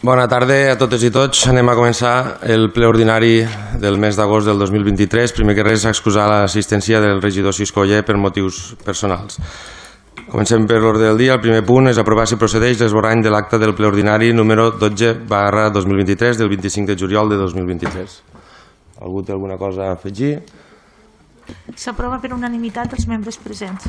Bona tarda a totes i tots. Anem a començar el ple ordinari del mes d'agost del 2023. Primer que res, excusar l'assistència del regidor Cisco Oller per motius personals. Comencem per l'ordre del dia. El primer punt és aprovar si procedeix l'esborrany de l'acte del ple ordinari número 12/2023 del 25 de juliol de 2023. Algú té alguna cosa a afegir? S'aprova per unanimitat dels membres presents.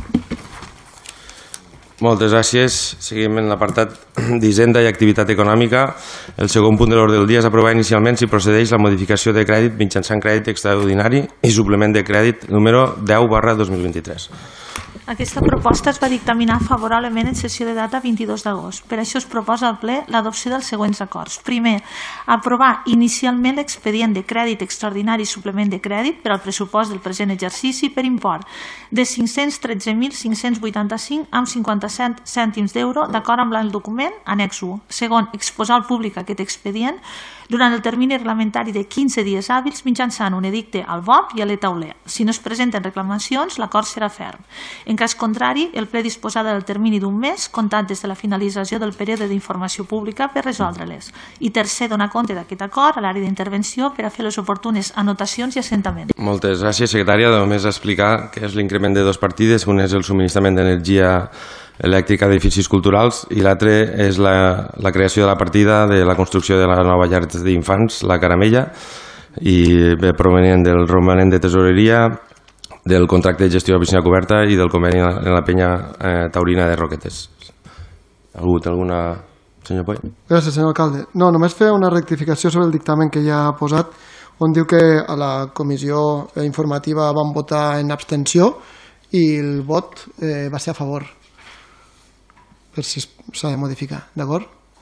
Moltes gràcies. Seguim en l'apartat d'Hisenda i Activitat Econòmica. El segon punt de l'ordre del dia és aprovar inicialment si procedeix la modificació de crèdit mitjançant crèdit extraordinari i suplement de crèdit número 10/2023. Aquesta proposta es va dictaminar favorablement en sessió de data 22 d'agost. Per això es proposa al ple l'adopció dels següents acords. Primer, aprovar inicialment l'expedient de crèdit extraordinari i suplement de crèdit per al pressupost del present exercici per import de 513.585 amb 57 cèntims d'euro d'acord amb el document annex 1. Segon, exposar al públic aquest expedient durant el termini reglamentari de 15 dies hàbils mitjançant un edicte al BOP i a l'Etauler. Si no es presenten reclamacions, l'acord serà ferm. En cas contrari, el ple disposarà del termini d'un mes, comptat des de la finalització del període d'informació pública per resoldre-les. I tercer, donar compte d'aquest acord a l'àrea d'intervenció per a fer les oportunes anotacions i assentaments. Moltes gràcies, secretària. Només explicar que és l'increment de dues partides. Un és el subministrament d'energia elèctrica d'edificis culturals i l'altre és la creació de la partida de la construcció de la nova llar d'infants, la Caramella, i ve provenient del romanent de tesoreria, del contracte de gestió de la piscina coberta i del conveni en la penya taurina de Roquetes. Algú té alguna... Senyor Poll? Gràcies, senyor alcalde. No, només fer una rectificació sobre el dictamen que ja ha posat, on diu que a la comissió informativa van votar en abstenció i el vot va ser a favor. Per si s'ha de modificar, d'acord?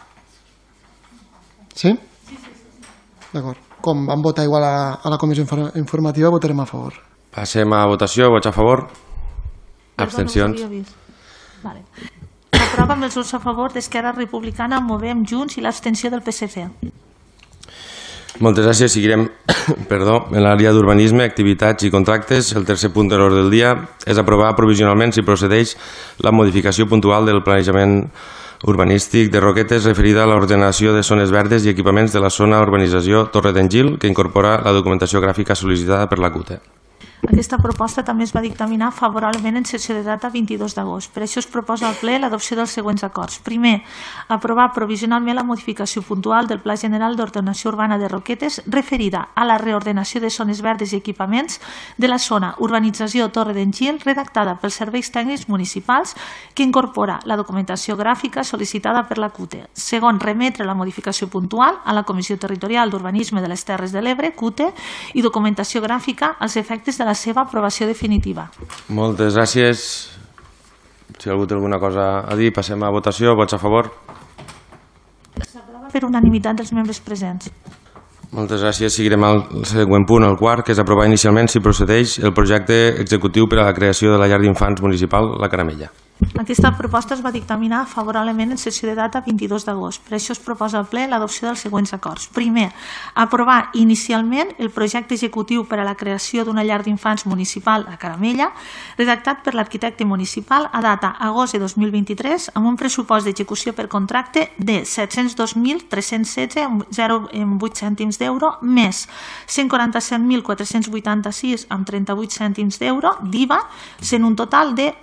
Sí? D'acord. Com vam votar igual a la comissió informativa, votarem a favor. Passem a votació. Vots a favor? Abstencions? S'aprova amb els vots a favor d'Esquerra Republicana, Movem, Junts i l'abstenció del PSC. Moltes gràcies. Seguirem en l'àrea d'urbanisme, activitats i contractes. El tercer punt de l'ordre del dia és aprovar provisionalment si procedeix la modificació puntual del planejament urbanístic de Roquetes referida a l'ordenació de zones verdes i equipaments de la zona urbanització Torre d'en Gil, que incorpora la documentació gràfica sol·licitada per la CUTE. Aquesta proposta també es va dictaminar favorablement en sessió de data 22 d'agost. Per això es proposa al ple l'adopció dels següents acords. Primer, aprovar provisionalment la modificació puntual del Pla General d'Ordenació Urbana de Roquetes referida a la reordenació de zones verdes i equipaments de la zona urbanització Torre d'en Gil, redactada pels serveis tècnics municipals, que incorpora la documentació gràfica sol·licitada per la CUTE. Segon, remetre la modificació puntual a la Comissió Territorial d'Urbanisme de les Terres de l'Ebre, CUTE, i documentació gràfica als efectes de la seva aprovació definitiva. Moltes gràcies. Si algú té alguna cosa a dir, passem a votació. Vots a favor? S'aprova per unanimitat dels membres presents. Moltes gràcies. Seguirem al següent punt, el quart, que és aprovar inicialment si procedeix el projecte executiu per a la creació de la llar d'infants municipal La Caramella. Aquesta proposta es va dictaminar favorablement en sessió de data 22 d'agost. Per això es proposa al ple l'adopció dels següents acords. Primer, aprovar inicialment el projecte executiu per a la creació d'una llar d'infants municipal a Caramella, redactat per l'arquitecte municipal a data agost de 2023 amb un pressupost d'execució per contracte de 702.316,08 cèntims d'euro més 147.486 amb 38 cèntims d'euro d'IVA, sent un total de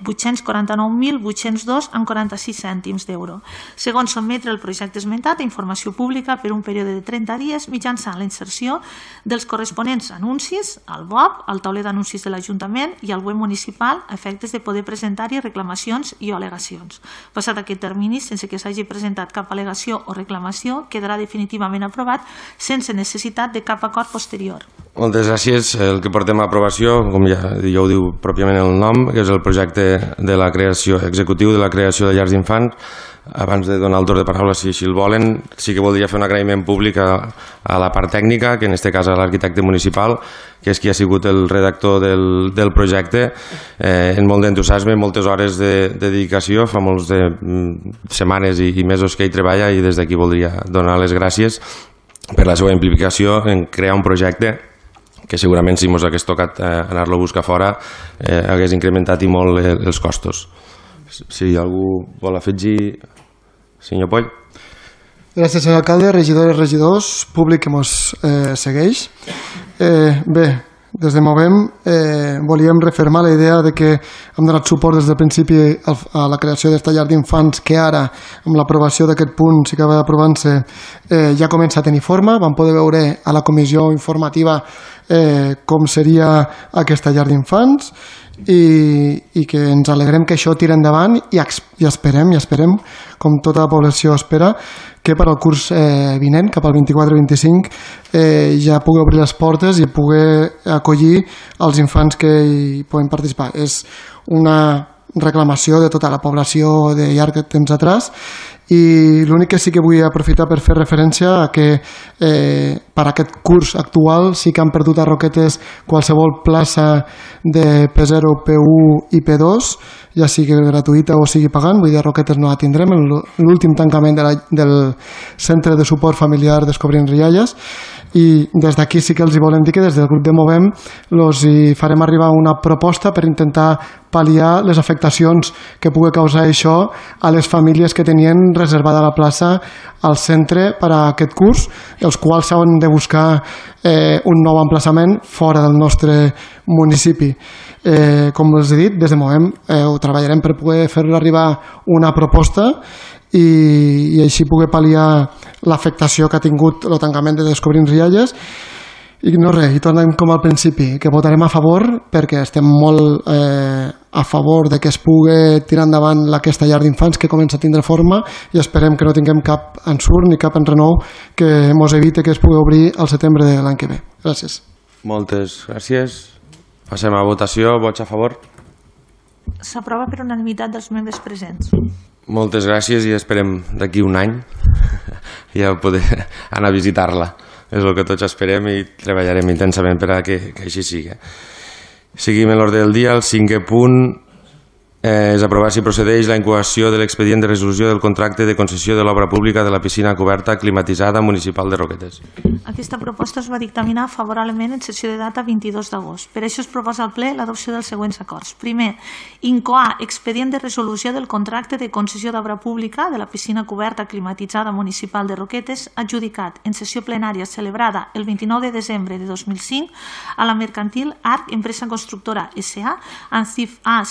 802 cèntims d'euro. Segon, sotmetre el projecte esmentat a informació pública per un període de 30 dies mitjançant la inserció dels corresponents anuncis al BOP, al tauler d'anuncis de l'Ajuntament i al web municipal a efectes de poder presentar-hi reclamacions i al·legacions. Passat aquest termini, sense que s'hagi presentat cap al·legació o reclamació, quedarà definitivament aprovat sense necessitat de cap acord posterior. Moltes gràcies. El que portem a aprovació, com ja ho diu pròpiament el nom, que és el projecte de la creació executiu de la creació de llars d'infants. Abans de donar el torn de paraula, si el volen, sí que voldria fer un agraïment públic a la part tècnica, que en aquest cas a l'arquitecte municipal, que és qui ha sigut el redactor del projecte, en molt d'entusiasme, moltes hores de dedicació, fa moltes setmanes i mesos que hi treballa, i des d'aquí voldria donar les gràcies per la seva implicació en crear un projecte que segurament si ens hagués tocat anar-lo a buscar fora hagués incrementat i molt els costos. Si algú vol afegir, senyor Poll. Gràcies, senyor alcalde, regidores, regidors, públic que ens segueix. Bé, des de Movem volíem refermar la idea de que hem donat suport des del principi a la creació d'esta llar d'infants que ara, amb l'aprovació d'aquest punt, si acaba d'aprovant-se, ja comença a tenir forma. Vam poder veure a la comissió informativa com seria aquesta llar d'infants i que ens alegrem que això tiri endavant i esperem, com tota la població espera, que per al curs vinent, cap al 24-25, ja pugui obrir les portes i pugui acollir els infants que hi puguin participar. És una reclamació de tota la població de llarg temps atràs i l'únic que sí que vull aprofitar per fer referència a que per aquest curs actual sí que han perdut a Roquetes qualsevol plaça de P0, P1 i P2, ja sigui gratuïta o sigui pagant. Vull dir, a Roquetes no la tindrem, l'últim tancament del centre de suport familiar Descobrint Rialles, i des d'aquí sí que els volem dir que des del grup de Movem els hi farem arribar una proposta per intentar pal·liar les afectacions que pugui causar això a les famílies que tenien reservada la plaça al centre per a aquest curs, els quals s'han de buscar un nou emplaçament fora del nostre municipi. Com els he dit, des de Movem ho treballarem per poder fer-li arribar una proposta i així poder pal·liar l'afectació que ha tingut el tancament de Descobrint Rialles. I no res, i tornem com al principi, que votarem a favor perquè estem molt a favor de que es pugui tirar endavant aquesta llar d'infants que comença a tindre forma i esperem que no tinguem cap ensurt ni cap enrenou que ens evite que es pugui obrir al setembre de l'any que ve. Gràcies. Moltes gràcies. Passem a votació. Vots a favor? S'aprova per unanimitat dels membres presents. Moltes gràcies i esperem d'aquí un any ja poder anar a visitar-la. És el que tots esperem i treballarem intensament per a que així sigui. Seguim en l'ordre del dia. El 5è punt és aprovar si procedeix la incoació de l'expedient de resolució del contracte de concessió de l'obra pública de la piscina coberta climatitzada municipal de Roquetes. Aquesta proposta es va dictaminar favorablement en sessió de data 22 d'agost. Per això es proposa al ple l'adopció dels següents acords. Primer, incoar expedient de resolució del contracte de concessió d'obra pública de la piscina coberta climatitzada municipal de Roquetes adjudicat en sessió plenària celebrada el 29 de desembre de 2005 a la mercantil Arc Empresa Constructora S.A. en CIF A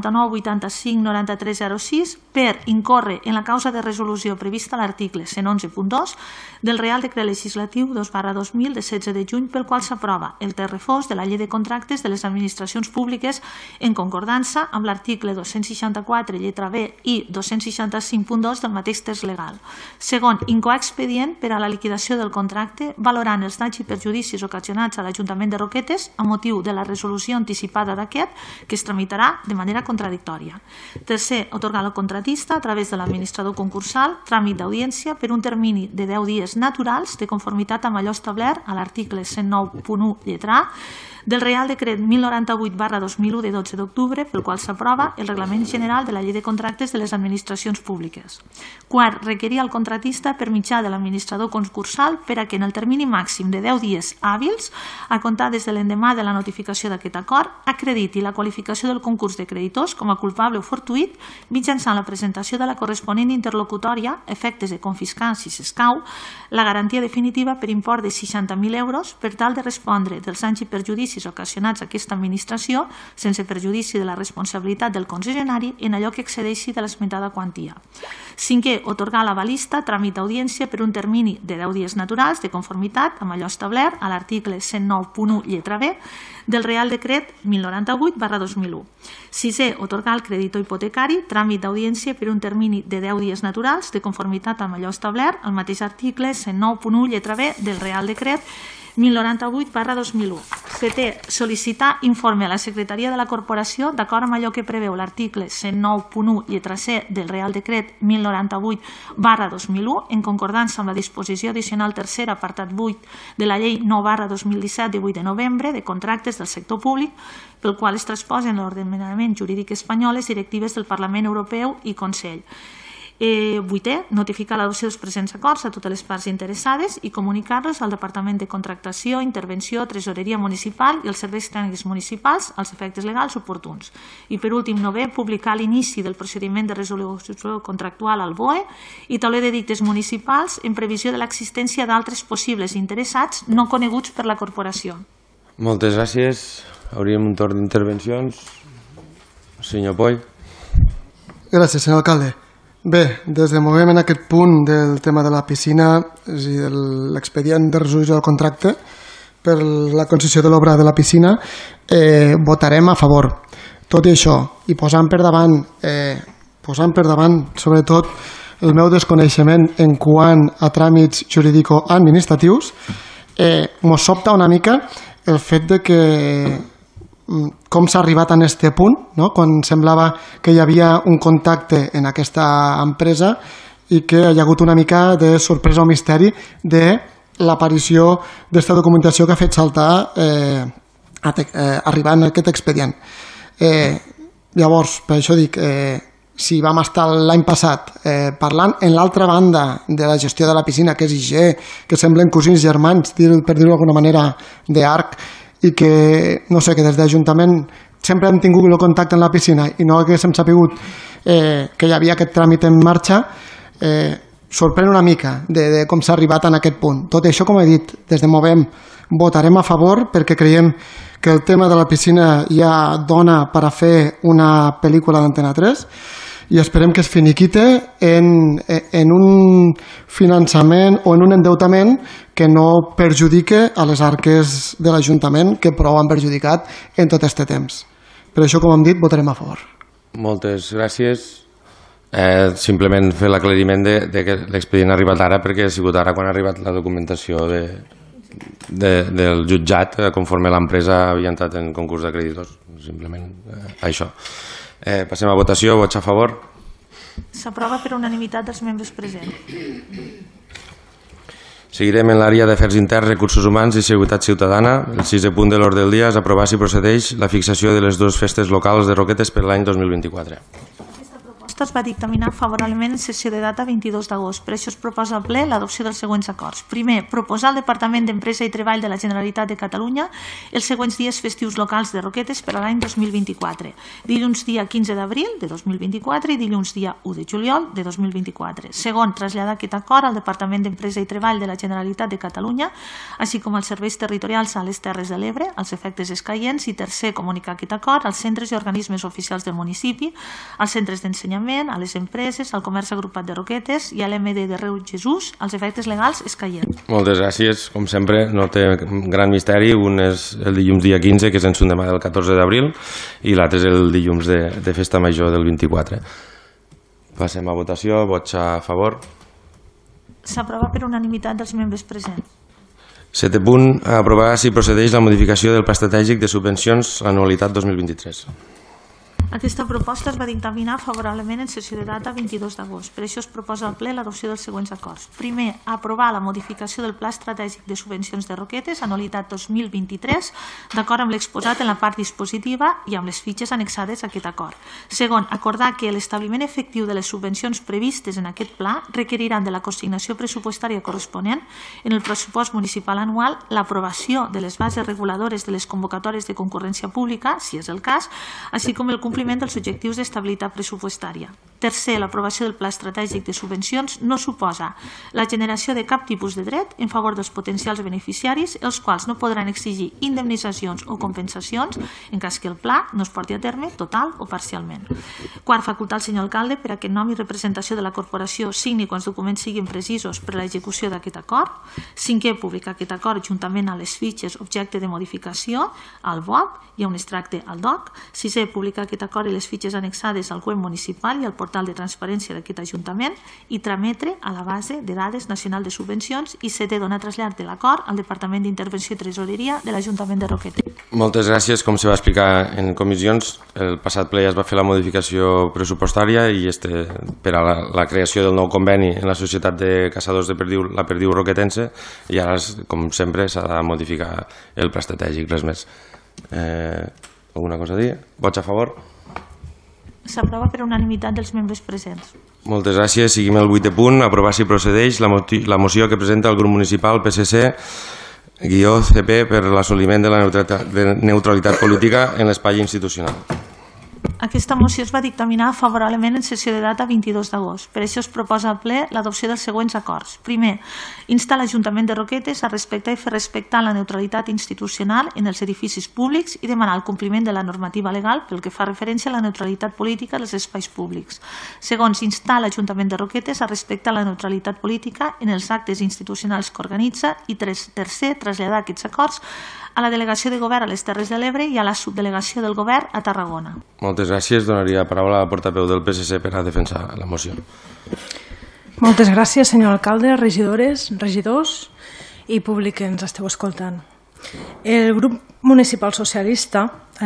59859306 per incórrer en la causa de resolució prevista a l'article 111.2 del Real Decret Legislatiu 2/2000 de 16 de juny pel qual s'aprova el text refós de la Llei de Contractes de les Administracions Públiques en concordança amb l'article 264 lletra B i 265.2 del mateix text legal. Segon, incoar expedient per a la liquidació del contracte valorant els danys i perjudicis ocasionats a l'Ajuntament de Roquetes a motiu de la resolució anticipada d'aquest que es tramitarà de manera contradictòria. Tercer, atorgar al contratista a través de l'administrador concursal tràmit d'audiència per un termini de 10 dies naturals de conformitat amb allò establert a l'article 109.1 lletra A del Real Decret 1098/2001 de 12 d'octubre pel qual s'aprova el Reglament General de la Llei de Contractes de les Administracions Públiques. Quart, requerir al contratista per mitjà de l'administrador concursal per a que en el termini màxim de 10 dies hàbils, a comptar des de l'endemà de la notificació d'aquest acord, acrediti la qualificació del concurs de creditors com a culpable o fortuït mitjançant la presentació de la corresponent interlocutòria, efectes de confiscar, si s'escau, la garantia definitiva per import de 60.000 euros per tal de respondre dels danys i perjudicis ocasionats a aquesta administració sense perjudici de la responsabilitat del concessionari en allò que excedeixi de l'esmentada quantia. Cinquè, atorgar a l'avalista tràmit d'audiència per un termini de 10 dies naturals de conformitat amb allò establert a l'article 109.1 lletra B del Real Decret 1098/2001. Sisè, atorgar al creditor hipotecari tràmit d'audiència per un termini de 10 dies naturals de conformitat amb allò establert al mateix article 109.1 lletra B del Real Decret 1098/2001. Setè, sol·licitar informe a la Secretaria de la Corporació d'acord amb allò que preveu l'article 109.1 lletra C del Real Decret 1098/2001 en concordança amb la disposició addicional tercera apartat 8 de la Llei 9/2017 de 8 de novembre de contractes del sector públic pel qual es transposen a l'ordenament jurídic espanyol les directives del Parlament Europeu i Consell. Vuitè, notificar l'adopció dels presents acords a totes les parts interessades i comunicar-los al Departament de Contractació, Intervenció, Tresoreria Municipal i els serveis tècnics municipals als efectes legals oportuns. I per últim, novè, publicar l'inici del procediment de resolució contractual al BOE i tauler d'edictes municipals en previsió de l'existència d'altres possibles interessats no coneguts per la corporació. Moltes gràcies. Hauríem un torn d'intervencions. Senyor Poll. Gràcies, senyor alcalde. Bé, des de movem en aquest punt del tema de la piscina i de l'expedient de resolució del contracte per la concessió de l'obra de la piscina, votarem a favor. Tot i això, i posant per davant sobretot el meu desconeixement en quant a tràmits jurídico-administratius, mos sobta una mica el fet de que com s'ha arribat a aquest punt, no? Quan semblava que hi havia un contacte en aquesta empresa i que hi ha hagut una mica de sorpresa o misteri de l'aparició d'aquesta documentació que ha fet saltar arribant a aquest expedient. Llavors, per això dic, si vam estar l'any passat parlant en l'altra banda de la gestió de la piscina, que és IG, que semblen cosins germans, per dir-ho d'alguna manera, d'arc, i que, no sé, que des de l'Ajuntament sempre hem tingut el contacte en la piscina i no haguéssim sabut que hi havia aquest tràmit en marxa, sorprèn una mica de com s'ha arribat en aquest punt. Tot això, com he dit, des de Movem votarem a favor perquè creiem que el tema de la piscina ja dona per a fer una pel·lícula d'Antena 3 i esperem que es finiquite en un finançament o en un endeutament que no perjudique a les arques de l'Ajuntament que prou han perjudicat en tot aquest temps. Per això, com hem dit, votarem a favor. Moltes gràcies. Simplement fer l'aclariment de que l'expedient ha arribat ara perquè ha sigut ara quan ha arribat la documentació del jutjat conforme l'empresa havia entrat en concurs de creditors. Simplement això. Passem a votació. Vots a favor? S'aprova per unanimitat dels membres presents. Seguirem en l'àrea d'Afers Interns, Recursos Humans i Seguretat Ciutadana. El 6è punt de l'ordre del dia és aprovar si procedeix la fixació de les dues festes locals de Roquetes per l'any 2024. Es va dictaminar favorablement en sessió de data 22 d'agost. Per això es proposa al ple l'adopció dels següents acords. Primer, proposar al Departament d'Empresa i Treball de la Generalitat de Catalunya els següents dies festius locals de Roquetes per a l'any 2024. Dilluns dia 15 d'abril de 2024 i dilluns dia 1 de juliol de 2024. Segon, traslladar aquest acord al Departament d'Empresa i Treball de la Generalitat de Catalunya, així com als serveis territorials a les Terres de l'Ebre, als efectes escaients. I tercer, comunicar aquest acord als centres i organismes oficials del municipi, als centres d'ensenyament, a les empreses, al comerç agrupat de Roquetes i a l'MD de Reu Jesús, als efectes legals escaients. Moltes gràcies. Com sempre, no té gran misteri. Un és el dilluns dia 15, que és en son demà del 14 d'abril, i l'altre és el dilluns de Festa Major del 24. Passem a votació. Vots a favor? S'aprova per unanimitat dels membres presents. 7è punt, aprovar si procedeix la modificació del Pla Estratègic de Subvencions a l'anualitat 2023. Aquesta proposta es va dictaminar favorablement en sessió de data 22 d'agost. Per això es proposa al ple l'adopció dels següents acords. Primer, aprovar la modificació del Pla Estratègic de Subvencions de Roquetes, anualitat 2023, d'acord amb l'exposat en la part dispositiva i amb les fitxes annexades a aquest acord. Segon, acordar que l'establiment efectiu de les subvencions previstes en aquest pla requeriran de la consignació pressupostària corresponent en el pressupost municipal anual, l'aprovació de les bases reguladores de les convocatòries de concurrència pública, si és el cas, així com el compliment dels objectius d'estabilitat pressupostària. Tercer, l'aprovació del Pla Estratègic de Subvencions no suposa la generació de cap tipus de dret en favor dels potencials beneficiaris, els quals no podran exigir indemnitzacions o compensacions en cas que el pla no es porti a terme total o parcialment. Quart, facultar al senyor alcalde per a que en nom i representació de la corporació signi quan els documents siguin precisos per a l'execució d'aquest acord. Cinquè, publicar aquest acord juntament a les fitxes objecte de modificació al BOP i a un extracte al DOC. Sisè, publicar aquest acord i les fitxes annexades al web municipal i al portal de transparència d'aquest Ajuntament i trametre a la base de dades nacional de subvencions. I setè, donar trasllat de l'acord al Departament d'Intervenció i Tresoreria de l'Ajuntament de Roquetes. Moltes gràcies. Com se va explicar en comissions, el passat ple ja es va fer la modificació pressupostària i per a la creació del nou conveni en la Societat de Caçadors de Perdiu, la Perdiu Roquetense, i ara, com sempre, s'ha de modificar el pla estratègic, res més. Alguna cosa a dir? Vots a favor? S'aprova per unanimitat dels membres presents. Moltes gràcies. Seguim el 8è punt. Aprovar si procedeix la moció que presenta el grup municipal PSC-CP per l'assoliment de la neutralitat política en l'espai institucional. Aquesta moció es va dictaminar favorablement en sessió de data 22 d'agost. Per això es proposa al ple l'adopció dels següents acords. Primer, insta l'Ajuntament de Roquetes a respectar i fer respectar la neutralitat institucional en els edificis públics i demanar el compliment de la normativa legal pel que fa referència a la neutralitat política dels espais públics. Segons, instar l'Ajuntament de Roquetes a respectar la neutralitat política en els actes institucionals que organitza i tercer, traslladar aquests acords a la Delegació de Govern a les Terres de l'Ebre i a la Subdelegació del Govern a Tarragona. Moltes gràcies. Donaria la paraula a la portaveu del PSC per a defensar la moció. Moltes gràcies, senyor alcalde, regidores, regidors i públic que ens esteu escoltant. El grup municipal socialista,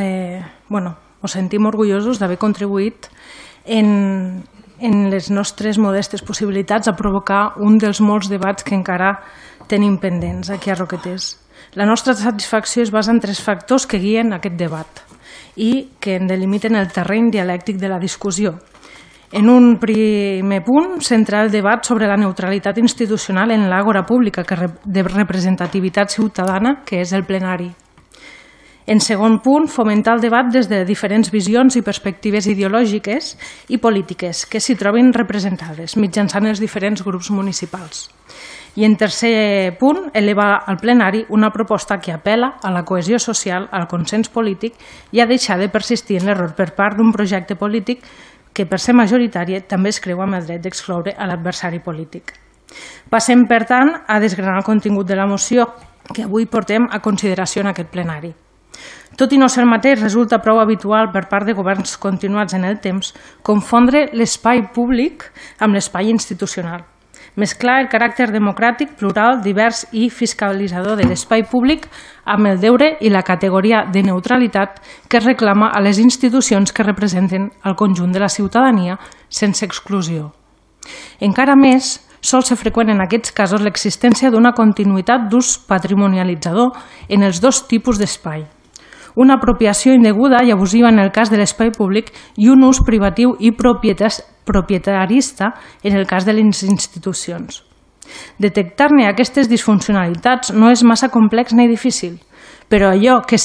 us sentim orgullosos d'haver contribuït en les nostres modestes possibilitats a provocar un dels molts debats que encara tenim pendents aquí a Roquetes. La nostra satisfacció es basa en 3 factors que guien aquest debat i que en delimiten el terreny dialèctic de la discussió. En un primer punt, centrar el debat sobre la neutralitat institucional en l'àgora pública de representativitat ciutadana, que és el plenari. En segon punt, fomentar el debat des de diferents visions i perspectives ideològiques i polítiques que s'hi trobin representades mitjançant els diferents grups municipals. I en tercer punt, elevar al plenari una proposta que apela a la cohesió social, al consens polític i a deixar de persistir en l'error per part d'un projecte polític que, per ser majoritari, també es creu amb el dret d'excloure a l'adversari polític. Passem, per tant, a desgranar el contingut de la moció que avui portem a consideració en aquest plenari. Tot i no ser el mateix, resulta prou habitual per part de governs continuats en el temps confondre l'espai públic amb l'espai institucional. Mesclar el caràcter democràtic, plural, divers i fiscalitzador de l'espai públic amb el deure i la categoria de neutralitat que es reclama a les institucions que representen el conjunt de la ciutadania sense exclusió. Encara més, sol ser freqüent en aquests casos l'existència d'una continuïtat d'ús patrimonialitzador en els 2 tipus d'espai. Una apropiació indeguda i abusiva en el cas de l'espai públic i un ús privatiu i propietarista en el cas de les institucions. Detectar-ne aquestes disfuncionalitats no és massa complex ni difícil, però allò que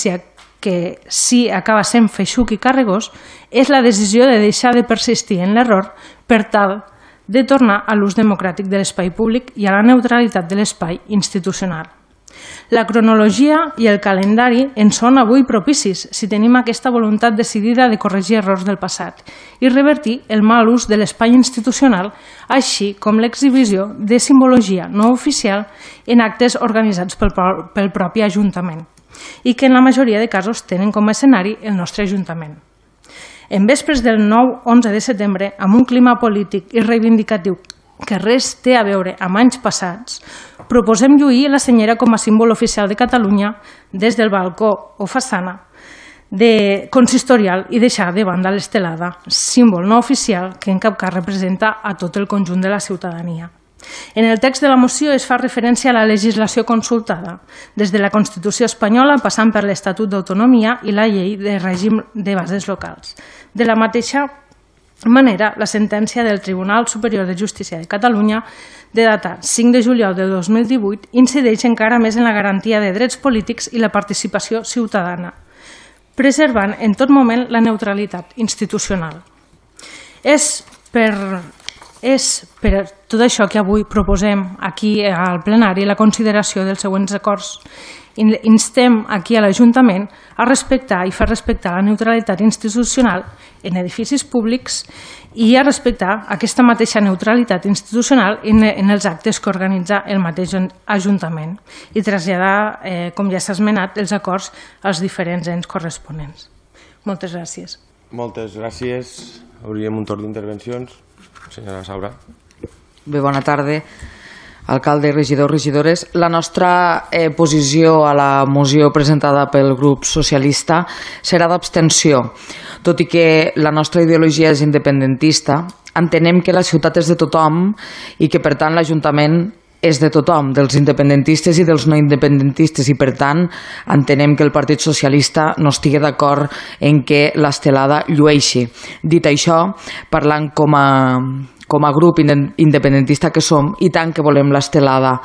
sí acaba sent feixuc i carregós és la decisió de deixar de persistir en l'error per tal de tornar a l'ús democràtic de l'espai públic i a la neutralitat de l'espai institucional. La cronologia i el calendari ens són avui propicis si tenim aquesta voluntat decidida de corregir errors del passat i revertir el mal ús de l'espai institucional, així com l'exhibició de simbologia no oficial en actes organitzats pel propi Ajuntament i que en la majoria de casos tenen com a escenari el nostre Ajuntament. En vespres del 9-11 de setembre, amb un clima polític i reivindicatiu que res té a veure amb anys passats, proposem lluir la senyera com a símbol oficial de Catalunya des del balcó o façana consistorial i deixar de banda l'estelada, símbol no oficial que en cap cas representa a tot el conjunt de la ciutadania. En el text de la moció es fa referència a la legislació consultada, des de la Constitució espanyola passant per l'Estatut d'Autonomia i la Llei de Règim de Bases Locals. De la mateixa manera, la sentència del Tribunal Superior de Justícia de Catalunya, de data 5 de juliol de 2018, incideix encara més en la garantia de drets polítics i la participació ciutadana, preservant en tot moment la neutralitat institucional. És per tot això que avui proposem aquí al plenari la consideració dels següents acords. Instem aquí a l'Ajuntament a respectar i fer respectar la neutralitat institucional en edificis públics i a respectar aquesta mateixa neutralitat institucional en els actes que organitza el mateix Ajuntament i traslladar, com ja s'ha esmenat, els acords als diferents ens corresponents. Moltes gràcies. Moltes gràcies. Obrirem un torn d'intervencions. Senyora Saura. Bé, bona tarda. Alcalde, regidors, regidores. La nostra posició a la moció presentada pel grup socialista serà d'abstenció. Tot i que la nostra ideologia és independentista, entenem que la ciutat és de tothom i que, per tant, l'Ajuntament és de tothom, dels independentistes i dels no independentistes, i per tant entenem que el Partit Socialista no estigui d'acord en que l'estelada llueixi. Dit això, parlant com com a grup independentista que som, i tant que volem l'estelada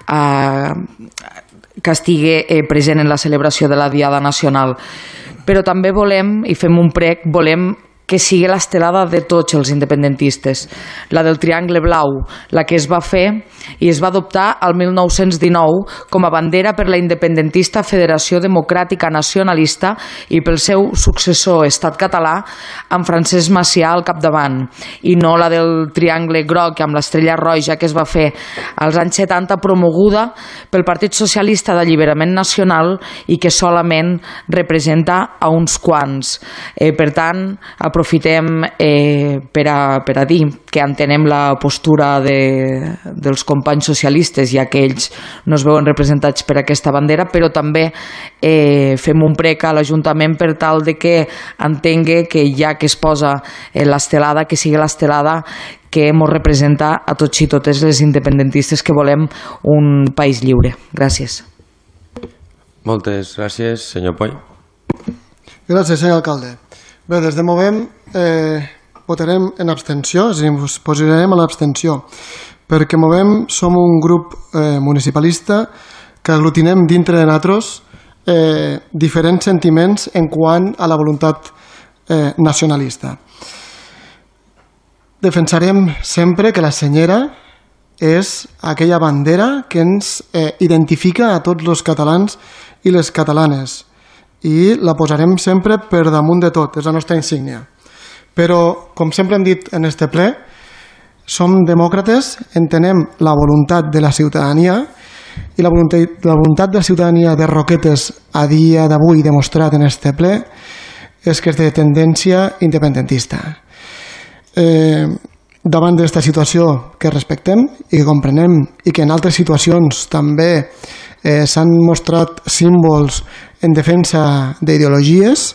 que estigui present en la celebració de la Diada Nacional. Però també volem, i fem un prec, volem que sigui l'estelada de tots els independentistes, la del Triangle Blau, la que es va fer i es va adoptar al 1919 com a bandera per la independentista Federació Democràtica Nacionalista i pel seu successor Estat Català, amb Francesc Macià al capdavant, i no la del Triangle Groc amb l'estrella roja que es va fer als anys 70, promoguda pel Partit Socialista d'Alliberament Nacional i que solament representa a uns quants. Per tant, aprofitem per a dir que entenem la postura dels companys socialistes, ja que ells no es veuen representats per aquesta bandera, però també fem un prec a l'Ajuntament per tal de que entengui que ja que es posa l'estelada, que sigui l'estelada que ens representa a tots i totes les independentistes que volem un país lliure. Gràcies. Moltes gràcies, senyor Poy. Gràcies, senyor alcalde. Bé, des de Movem votarem en abstenció, és a dir, ens posarem a l'abstenció, perquè Movem som un grup municipalista que aglutinem dintre de nosaltres diferents sentiments en quant a la voluntat nacionalista. Defensarem sempre que la senyera és aquella bandera que ens identifica a tots els catalans i les catalanes, i la posarem sempre per damunt de tot, és la nostra insígnia. Però, com sempre hem dit en este ple, som demòcrates, entenem la voluntat de la ciutadania, i la voluntat de la ciutadania de Roquetes a dia d'avui demostrat en este ple és que és de tendència independentista. Davant d'esta situació que respectem i que comprenem, i que en altres situacions també s'han mostrat símbols en defensa d'ideologies,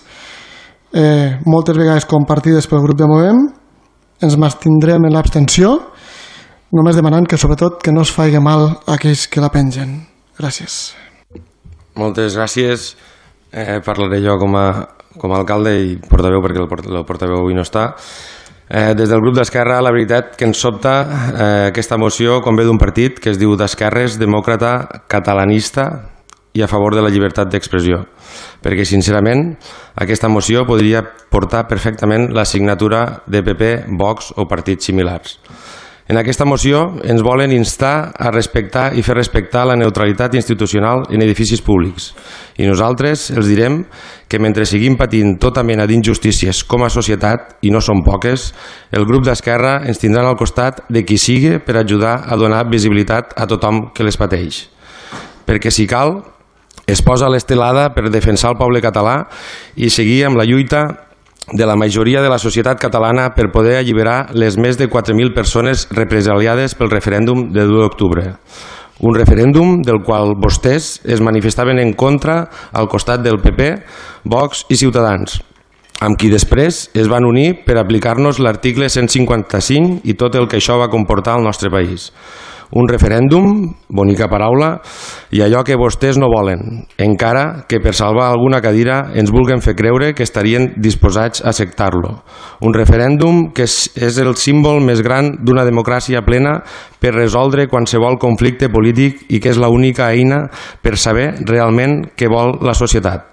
moltes vegades compartides pel grup de Movem, ens mantindrem en l'abstenció, només demanant que sobretot que no es faci mal a aquells que la pengen. Gràcies. Moltes gràcies. Parlaré jo com a alcalde i portaveu, perquè el portaveu avui no està. Des del grup d'Esquerra, la veritat que ens sobta aquesta moció quan ve d'un partit que es diu d'Esquerres, demòcrata, catalanista i a favor de la llibertat d'expressió, perquè sincerament aquesta moció podria portar perfectament la signatura de PP, Vox o partits similars. En aquesta moció ens volen instar a respectar i fer respectar la neutralitat institucional en edificis públics, i nosaltres els direm que mentre seguim patint tota mena d'injustícies com a societat, i no són poques, el grup d'Esquerra ens tindrà al costat de qui sigui per ajudar a donar visibilitat a tothom que les pateix. Perquè si cal, es posa l'estelada per defensar el poble català i seguir amb la lluita de la majoria de la societat catalana per poder alliberar les més de 4.000 persones represaliades pel referèndum de 2 d'octubre. Un referèndum del qual vostès es manifestaven en contra al costat del PP, Vox i Ciutadans, amb qui després es van unir per aplicar-nos l'article 155 i tot el que això va comportar al nostre país. Un referèndum, bonica paraula, i allò que vostès no volen, encara que per salvar alguna cadira ens vulguen fer creure que estarien disposats a acceptar-lo. Un referèndum que és el símbol més gran d'una democràcia plena per resoldre qualsevol conflicte polític i que és l'única eina per saber realment què vol la societat.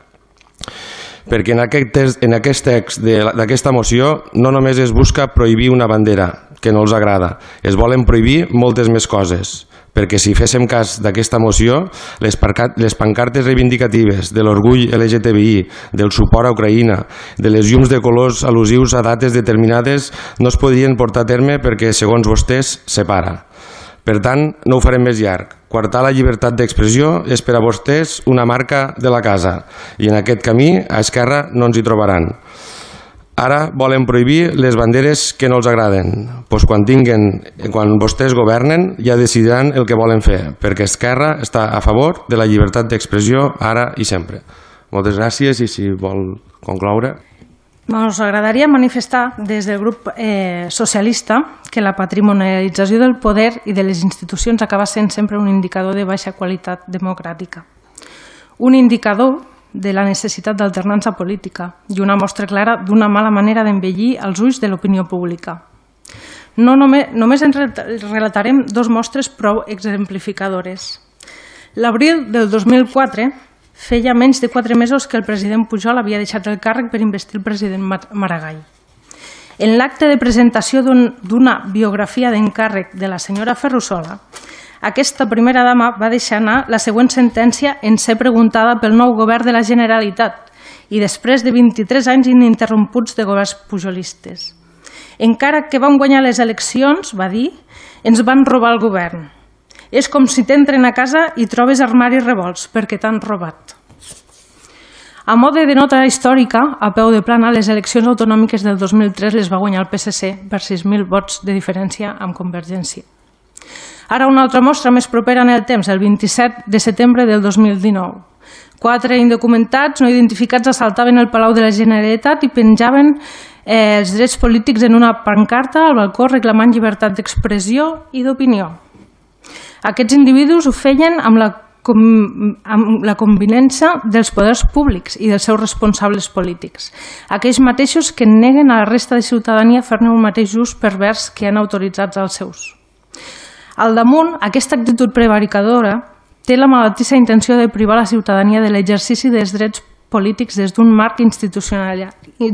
Perquè en aquest text d'aquesta moció no només es busca prohibir una bandera, que no els agrada, es volen prohibir moltes més coses, perquè si féssim cas d'aquesta moció, les pancartes reivindicatives de l'orgull LGTBI, del suport a Ucraïna, de les llums de colors al·lusius a dates determinades no es podrien portar a terme perquè, segons vostès, separa. Per tant, no ho farem més llarg. Coartar la llibertat d'expressió és per a vostès una marca de la casa, i en aquest camí a Esquerra no ens hi trobaran. Ara volen prohibir les banderes que no els agraden. Doncs quan vostès governen ja decidiran el que volen fer, perquè Esquerra està a favor de la llibertat d'expressió ara i sempre. Moltes gràcies, i si vol concloure. Ens agradaria manifestar des del grup socialista que la patrimonialització del poder i de les institucions acaba sent sempre un indicador de baixa qualitat democràtica. Un indicador de la necessitat d'alternança política i una mostra clara d'una mala manera d'envellir els ulls de l'opinió pública. Només en relatarem dos mostres prou exemplificadores. L'abril del 2004 feia menys de 4 mesos que el president Pujol havia deixat el càrrec per investir el president Maragall. En l'acte de presentació d'una biografia d'encàrrec de la senyora Ferrusola, aquesta primera dama va deixar anar la següent sentència en ser preguntada pel nou govern de la Generalitat i després de 23 anys ininterromputs de governs pujolistes. Encara que vam guanyar les eleccions, va dir, ens van robar el govern. És com si t'entren a casa i trobes armaris revolts perquè t'han robat. A mode de nota històrica, a peu de plana, les eleccions autonòmiques del 2003 les va guanyar el PSC per 6.000 vots de diferència amb Convergència. Ara una altra mostra més propera en el temps, el 27 de setembre del 2019. 4 indocumentats no identificats assaltaven el Palau de la Generalitat i penjaven els drets polítics en una pancarta al balcó reclamant llibertat d'expressió i d'opinió. Aquests individus ho feien amb la convinença dels poders públics i dels seus responsables polítics, aquells mateixos que neguen a la resta de ciutadania fer-ne un mateix ús pervers que han autoritzat els seus. Al damunt, aquesta actitud prevaricadora té la malaltissa intenció de privar la ciutadania de l'exercici dels drets polítics des d'un marc institucional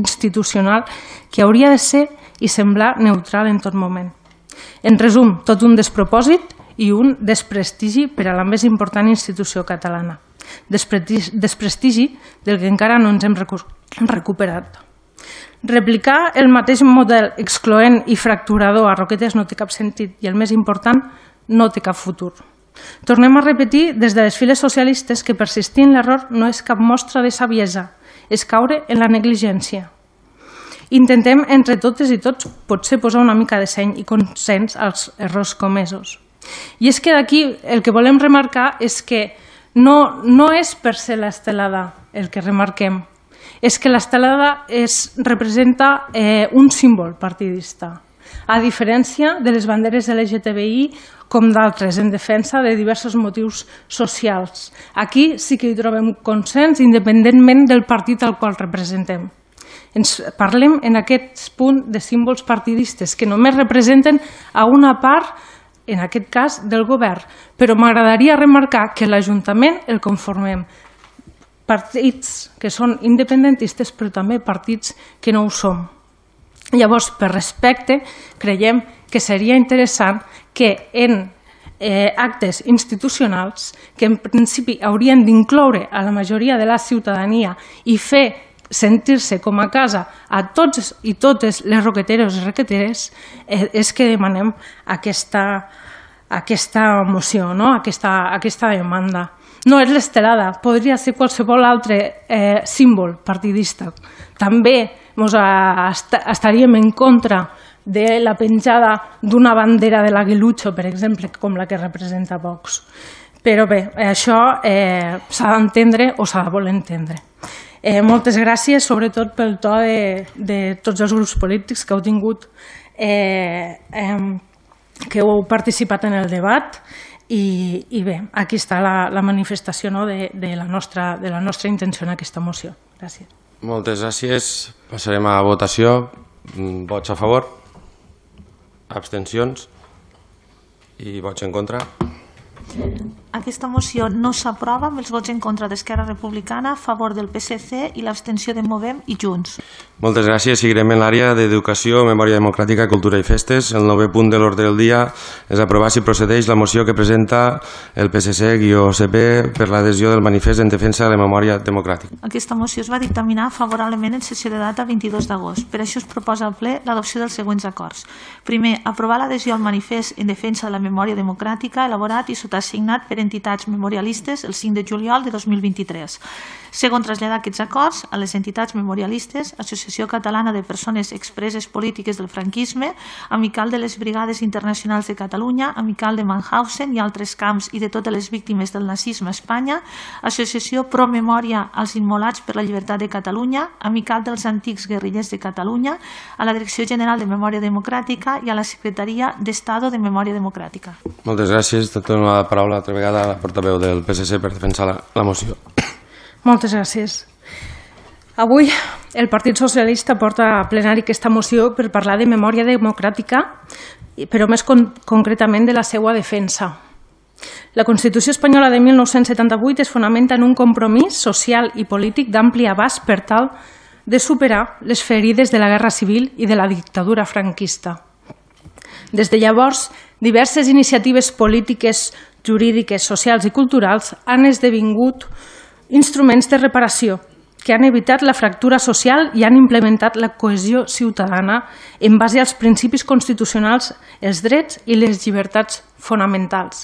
que hauria de ser i semblar neutral en tot moment. En resum, tot un despropòsit i un desprestigi per a la més important institució catalana. Desprestigi del que encara no ens hem recuperat. Replicar el mateix model excloent i fracturador a Roquetes no té cap sentit i, el més important, no té cap futur. Tornem a repetir des de les files socialistes que persistir en l'error no és cap mostra de saviesa, és caure en la negligència. Intentem entre totes i tots potser posar una mica de seny i consens als errors comesos. I és que d'aquí el que volem remarcar és que no és per ser l'estelada el que remarquem, és que l'estelada representa un símbol partidista, a diferència de les banderes LGTBI com d'altres, en defensa de diversos motius socials. Aquí sí que hi trobem consens independentment del partit al qual representem. Ens parlem en aquest punt de símbols partidistes que només representen a una part, en aquest cas, del govern. Però m'agradaria remarcar que l'Ajuntament el conformem partits que són independentistes, però també partits que no ho som. Llavors, per respecte, creiem que seria interessant que en actes institucionals, que en principi haurien d'incloure a la majoria de la ciutadania i fer sentir-se com a casa a tots i totes les roqueteros i requeteres, és que demanem aquesta moció, aquesta demanda. No és l'estelada, podria ser qualsevol altre símbol partidista. També estaríem en contra de la penjada d'una bandera de l'Aguilucho, per exemple, com la que representa Vox. Però bé, això s'ha d'entendre o s'ha de voler entendre. Moltes gràcies, sobretot pel to de tots els grups polítics que heu tingut, que heu participat en el debat. I bé, aquí està la manifestació de la nostra intenció en aquesta moció. Gràcies. Moltes gràcies. Passarem a votació. Vots a favor? Abstencions? I vots en contra? Aquesta moció no s'aprova amb els vots en contra d'Esquerra Republicana, a favor del PSC i l'abstenció de Movem i Junts. Moltes gràcies. Seguirem en l'àrea d'Educació, Memòria Democràtica, Cultura i Festes. El 9è punt de l'ordre del dia és aprovar si procedeix la moció que presenta el PSC-CP per l'adhesió del manifest en defensa de la memòria democràtica. Aquesta moció es va dictaminar favorablement en sessió de data 22 d'agost. Per això es proposa al ple l'adopció dels següents acords. Primer, aprovar l'adhesió al manifest en defensa de la memòria democràtica elaborat i sotassignat per entitats memorialistes el 5 de juliol de 2023. Segon, traslladar aquests acords a les entitats memorialistes, Associació Catalana de Persones Expreses Polítiques del Franquisme, Amical de les Brigades Internacionals de Catalunya, Amical de Mauthausen i altres camps i de totes les víctimes del nazisme a Espanya, Associació Pro Memòria als Immolats per la Llibertat de Catalunya, Amical dels Antics Guerrillers de Catalunya, a la Direcció General de Memòria Democràtica i a la Secretaria d'Estado de Memòria Democràtica. Moltes gràcies. Dono la paraula altra vegada a la portaveu del PSC per defensar la moció. Moltes gràcies. Avui el Partit Socialista porta a plenari aquesta moció per parlar de memòria democràtica, però més concretament de la seva defensa. La Constitució espanyola de 1978 es fonamenta en un compromís social i polític d'ampli abast per tal de superar les ferides de la Guerra Civil i de la dictadura franquista. Des de llavors, diverses iniciatives polítiques, jurídiques, socials i culturals han esdevingut instruments de reparació que han evitat la fractura social i han implementat la cohesió ciutadana en base als principis constitucionals, els drets i les llibertats fonamentals.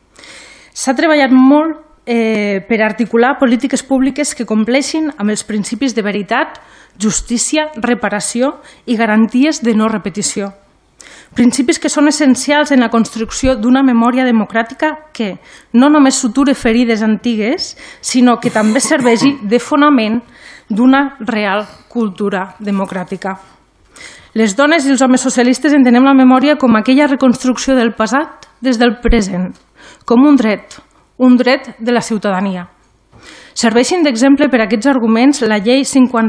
S'ha treballat molt per articular polítiques públiques que compleixin amb els principis de veritat, justícia, reparació i garanties de no repetició. Principis que són essencials en la construcció d'una memòria democràtica que no només suture ferides antigues, sinó que també serveixi de fonament d'una real cultura democràtica. Les dones i els homes socialistes entenem la memòria com aquella reconstrucció del passat des del present, com un dret de la ciutadania. Serveixin d'exemple per a aquests arguments la Llei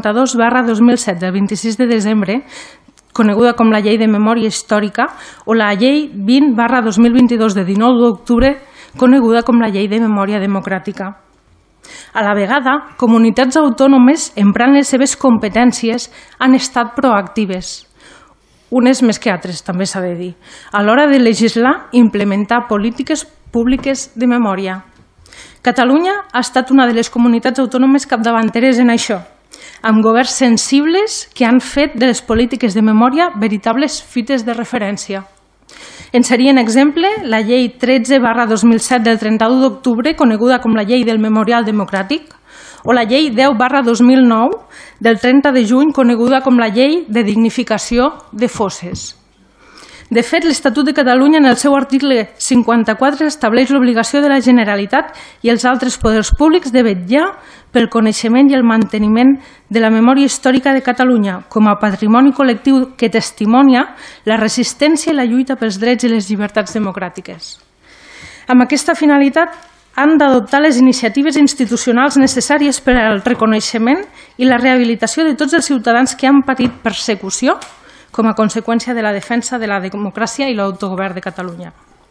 52/2007 del 26 de desembre, coneguda com la Llei de Memòria Històrica, o la Llei 20/2022 de 19 d'octubre, coneguda com la Llei de Memòria Democràtica. A la vegada, comunitats autònomes, emprant les seves competències, han estat proactives, unes més que altres, també s'ha de dir, a l'hora de legislar i implementar polítiques públiques de memòria. Catalunya ha estat una de les comunitats autònomes capdavanteres en això, amb governs sensibles que han fet de les polítiques de memòria veritables fites de referència. En serien exemple la Llei 13/2007 del 31 d'octubre, coneguda com la Llei del Memorial Democràtic, o la Llei 10/2009 del 30 de juny, coneguda com la Llei de Dignificació de Fosses. De fet, l'Estatut de Catalunya, en el seu article 54, estableix l'obligació de la Generalitat i els altres poders públics de vetllar pel coneixement i el manteniment de la memòria històrica de Catalunya com a patrimoni col·lectiu que testimonia la resistència i la lluita pels drets i les llibertats democràtiques. Amb aquesta finalitat, han d'adoptar les iniciatives institucionals necessàries per al reconeixement i la rehabilitació de tots els ciutadans que han patit persecució com a conseqüència de la defensa de la democràcia i l'autogovern de Catalunya.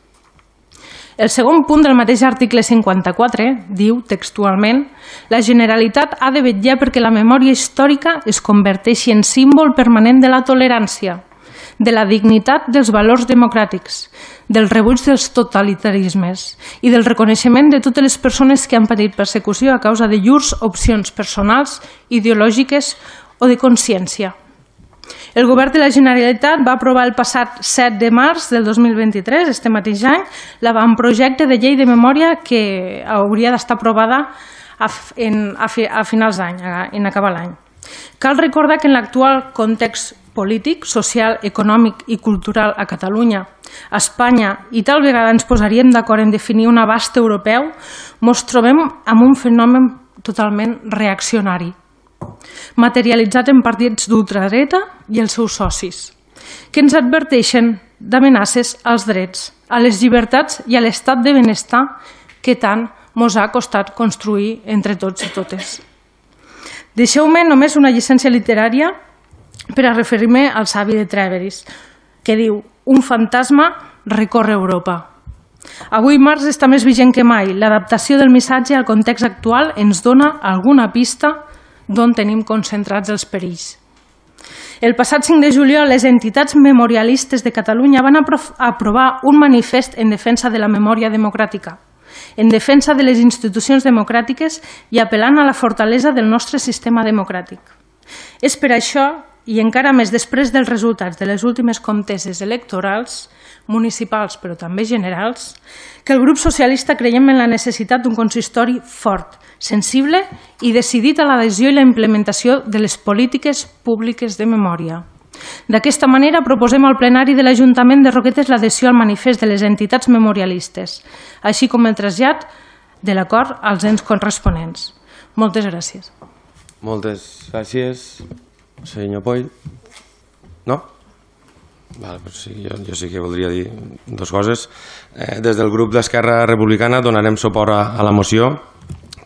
El segon punt del mateix article 54 diu textualment: la Generalitat ha de vetllar perquè la memòria històrica es converteixi en símbol permanent de la tolerància, de la dignitat dels valors democràtics, del rebuig dels totalitarismes i del reconeixement de totes les persones que han patit persecució a causa de llurs opcions personals, ideològiques o de consciència. El Govern de la Generalitat va aprovar el passat 7 de març del 2023, este mateix any, l'avantprojecte de llei de memòria que hauria d'estar aprovada a finals d'any, en acabar l'any. Cal recordar que en l'actual context polític, social, econòmic i cultural a Catalunya, a Espanya, i tal vegada ens posaríem d'acord en definir un abast europeu, ens trobem amb un fenomen totalment reaccionari, materialitzat en partits d'ultradreta i els seus socis, que ens adverteixen d'amenaces als drets, a les llibertats i a l'estat de benestar que tant ens ha costat construir entre tots i totes. Deixeu-me només una llicència literària per a referir-me al savi de Trèveris, que diu: un fantasma recorre Europa. Avui març està més vigent que mai. L'adaptació del missatge al context actual ens dona alguna pista d'on tenim concentrats els perills. El passat 5 de juliol, les entitats memorialistes de Catalunya van aprovar un manifest en defensa de la memòria democràtica, en defensa de les institucions democràtiques i apel·lant a la fortalesa del nostre sistema democràtic. És per això, i encara més després dels resultats de les últimes conteses electorals, municipals però també generals, que el grup socialista creiem en la necessitat d'un consistori fort, sensible i decidit a l'adhesió i la implementació de les polítiques públiques de memòria. D'aquesta manera, proposem al plenari de l'Ajuntament de Roquetes l'adhesió al manifest de les entitats memorialistes, així com el trasllat de l'acord als ens corresponents. Moltes gràcies. Moltes gràcies, senyor Poll. No? Vale, pues sí, jo sí que voldria dir dues coses. Des del grup d'Esquerra Republicana donarem suport a la moció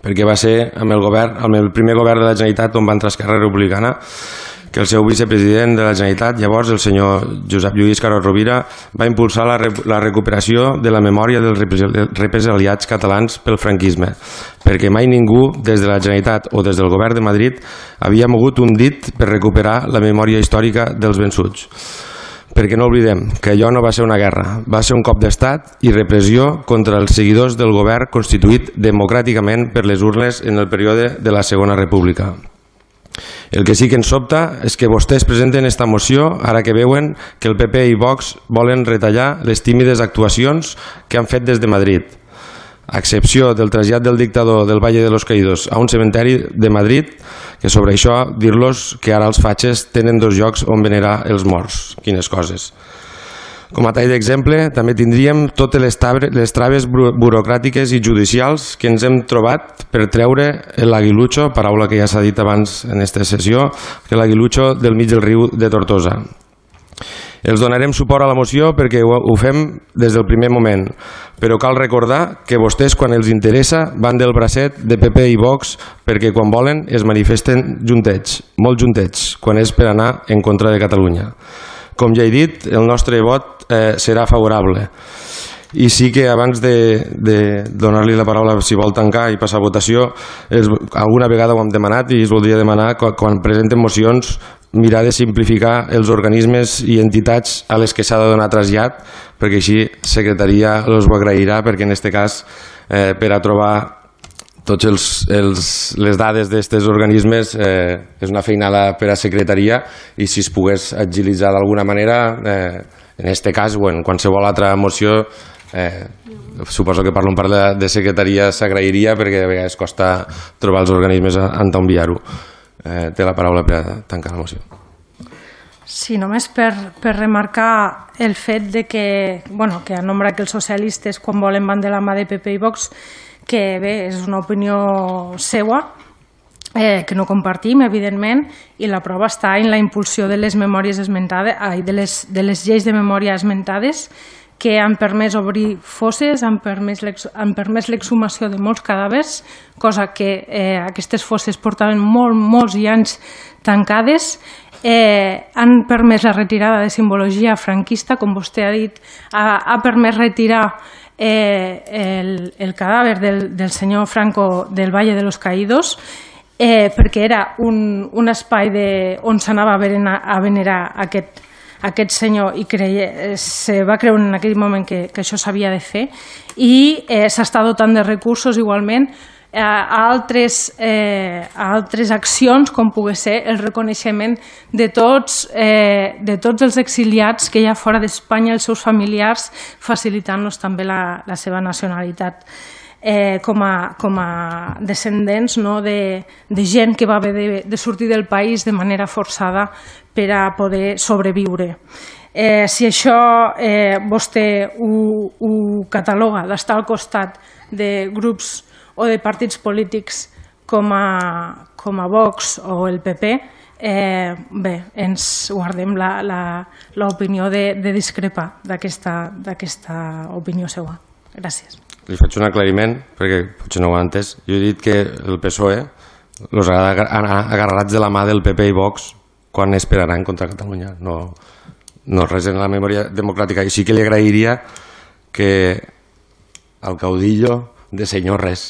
perquè va ser amb el primer govern de la Generalitat on va entrar Esquerra Republicana, que el seu vicepresident de la Generalitat, llavors el senyor Josep Lluís Carod Rovira, va impulsar la recuperació de la memòria dels represaliats catalans pel franquisme, perquè mai ningú, des de la Generalitat o des del govern de Madrid, havia mogut un dit per recuperar la memòria històrica dels vençuts. Perquè no oblidem que allò no va ser una guerra, va ser un cop d'estat i repressió contra els seguidors del govern constituït democràticament per les urnes en el període de la Segona República. El que sí que ens sobta és que vostès presenten esta moció ara que veuen que el PP i Vox volen retallar les tímides actuacions que han fet des de Madrid, a excepció del trasllat del dictador del Valle de los Caídos a un cementeri de Madrid, que sobre això dir-los que ara els fatxes tenen 2 llocs on venerar els morts. Quines coses. Com a tall d'exemple, també tindríem totes les traves burocràtiques i judicials que ens hem trobat per treure l'aguilutxo, paraula que ja s'ha dit abans en aquesta sessió, que l'aguilutxo del mig del riu de Tortosa. Els donarem suport a la moció perquè ho fem des del primer moment, però cal recordar que vostès, quan els interessa, van del bracet de PP i Vox perquè quan volen es manifesten juntets, molt juntets, quan és per anar en contra de Catalunya. Com ja he dit, el nostre vot serà favorable. I sí que abans de donar-li la paraula, si vol tancar i passar a votació, alguna vegada ho hem demanat i es voldria demanar, quan presenten mocions, mirar de simplificar els organismes i entitats a les que s'ha de donar trasllat, perquè així Secretaria els ho agrairà, perquè en aquest cas, per a trobar totes les dades d'aquests organismes és una feinada per a Secretaria, i si es pogués agilitzar d'alguna manera, en aquest cas o en qualsevol altra moció, suposo que per un part de Secretaria s'agrairia, perquè a vegades costa trobar els organismes on enviar-ho. Té la paraula per a tancar la moció. Sí, només per remarcar el fet de que han nombrat que els socialistes quan volen van de la mà de PP i Vox, que bé, és una opinió seua, que no compartim, evidentment, i la prova està en la impulsió de les memòries esmentades, de les lleis de memòria esmentades, que han permès obrir fosses, han permès l'exhumació de molts cadàvers, cosa que aquestes fosses portaven molts anys tancades, han permès la retirada de simbologia franquista, com vostè ha dit, ha permès retirar el cadàver del senyor Franco del Valle de los Caídos, perquè era un espai on s'anava a venerar aquest senyor, i se va creure en aquell moment que això s'havia de fer, i s'està dotant de recursos igualment a altres accions, com pugui ser el reconeixement de tots els exiliats que hi ha fora d'Espanya, els seus familiars, facilitant-los també la seva nacionalitat. Com a descendents de gent que va haver de sortir del país de manera forçada per a poder sobreviure. Si això vostè ho cataloga d'estar al costat de grups o de partits polítics com a Vox o el PP, bé, ens guardem l'opinió de discrepar d'aquesta opinió seva. Gràcies. Li faig un aclariment, perquè potser no ho ha entès. Jo he dit que el PSOE els ha agarrats de la mà del PP i Vox quan esperaran contra Catalunya. No res en la memòria democràtica. I sí que li agrairia que el caudillo de senyor res.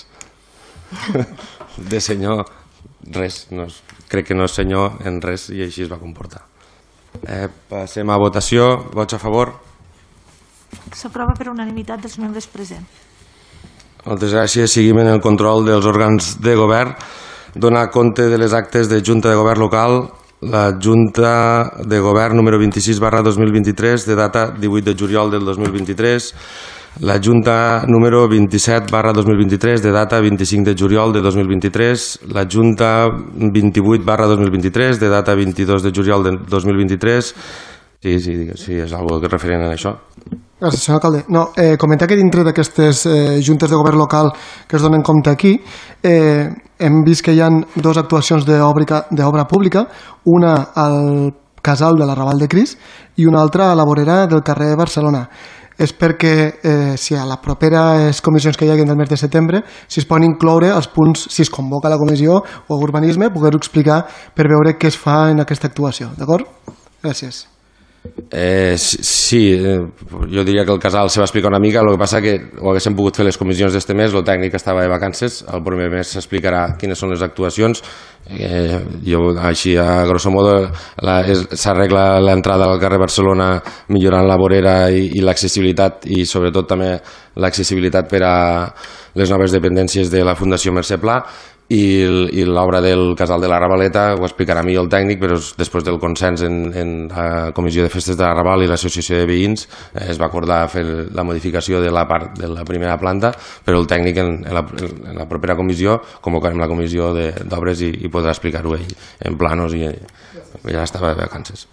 De senyor res. Crec que no és senyor en res i així es va comportar. Passem a votació. Vots a favor? S'aprova per unanimitat dels membres presents. Moltes gràcies. Seguim en el control dels òrgans de govern. Donar compte de les actes de Junta de Govern Local. La Junta de Govern número 26/2023 de data 18 de juliol del 2023. La Junta número 27/2023 de data 25 de juliol de 2023. La Junta 28/2023 de data 22 de juliol de 2023. Sí, és algo referent a això. Gràcies, senyor alcalde. No, comentar que dintre d'aquestes juntes de govern local que es donen compte aquí, hem vist que hi ha 2 actuacions d'obra pública, una al casal de la Raval de Cris i una altra a la vorera del carrer Barcelona. és perquè si a les properes comissions que hi hagi del mes de setembre, si es poden incloure els punts, si es convoca la comissió o urbanisme, poder-ho explicar per veure què es fa en aquesta actuació, d'acord? Gràcies. Sí, jo diria que el Casal se va explicar una mica, el que passa que ho haguéssim pogut fer les comissions d'este mes, el tècnic estava de vacances, el primer mes s'explicarà quines són les actuacions, jo així a grosso modo s'arregla l'entrada al carrer Barcelona millorant la vorera i l'accessibilitat i sobretot també l'accessibilitat per a les noves dependències de la Fundació Mercè Pla i l'obra del Casal de la Ravaleta ho explicarà millor el tècnic, però després del consens en la Comissió de Festes de la Raval i l'Associació de Veïns es va acordar fer la modificació de la part de la primera planta, però el tècnic en la propera comissió convocarem la comissió d'obres i podrà explicar-ho ell en planos i ja estava de vacances.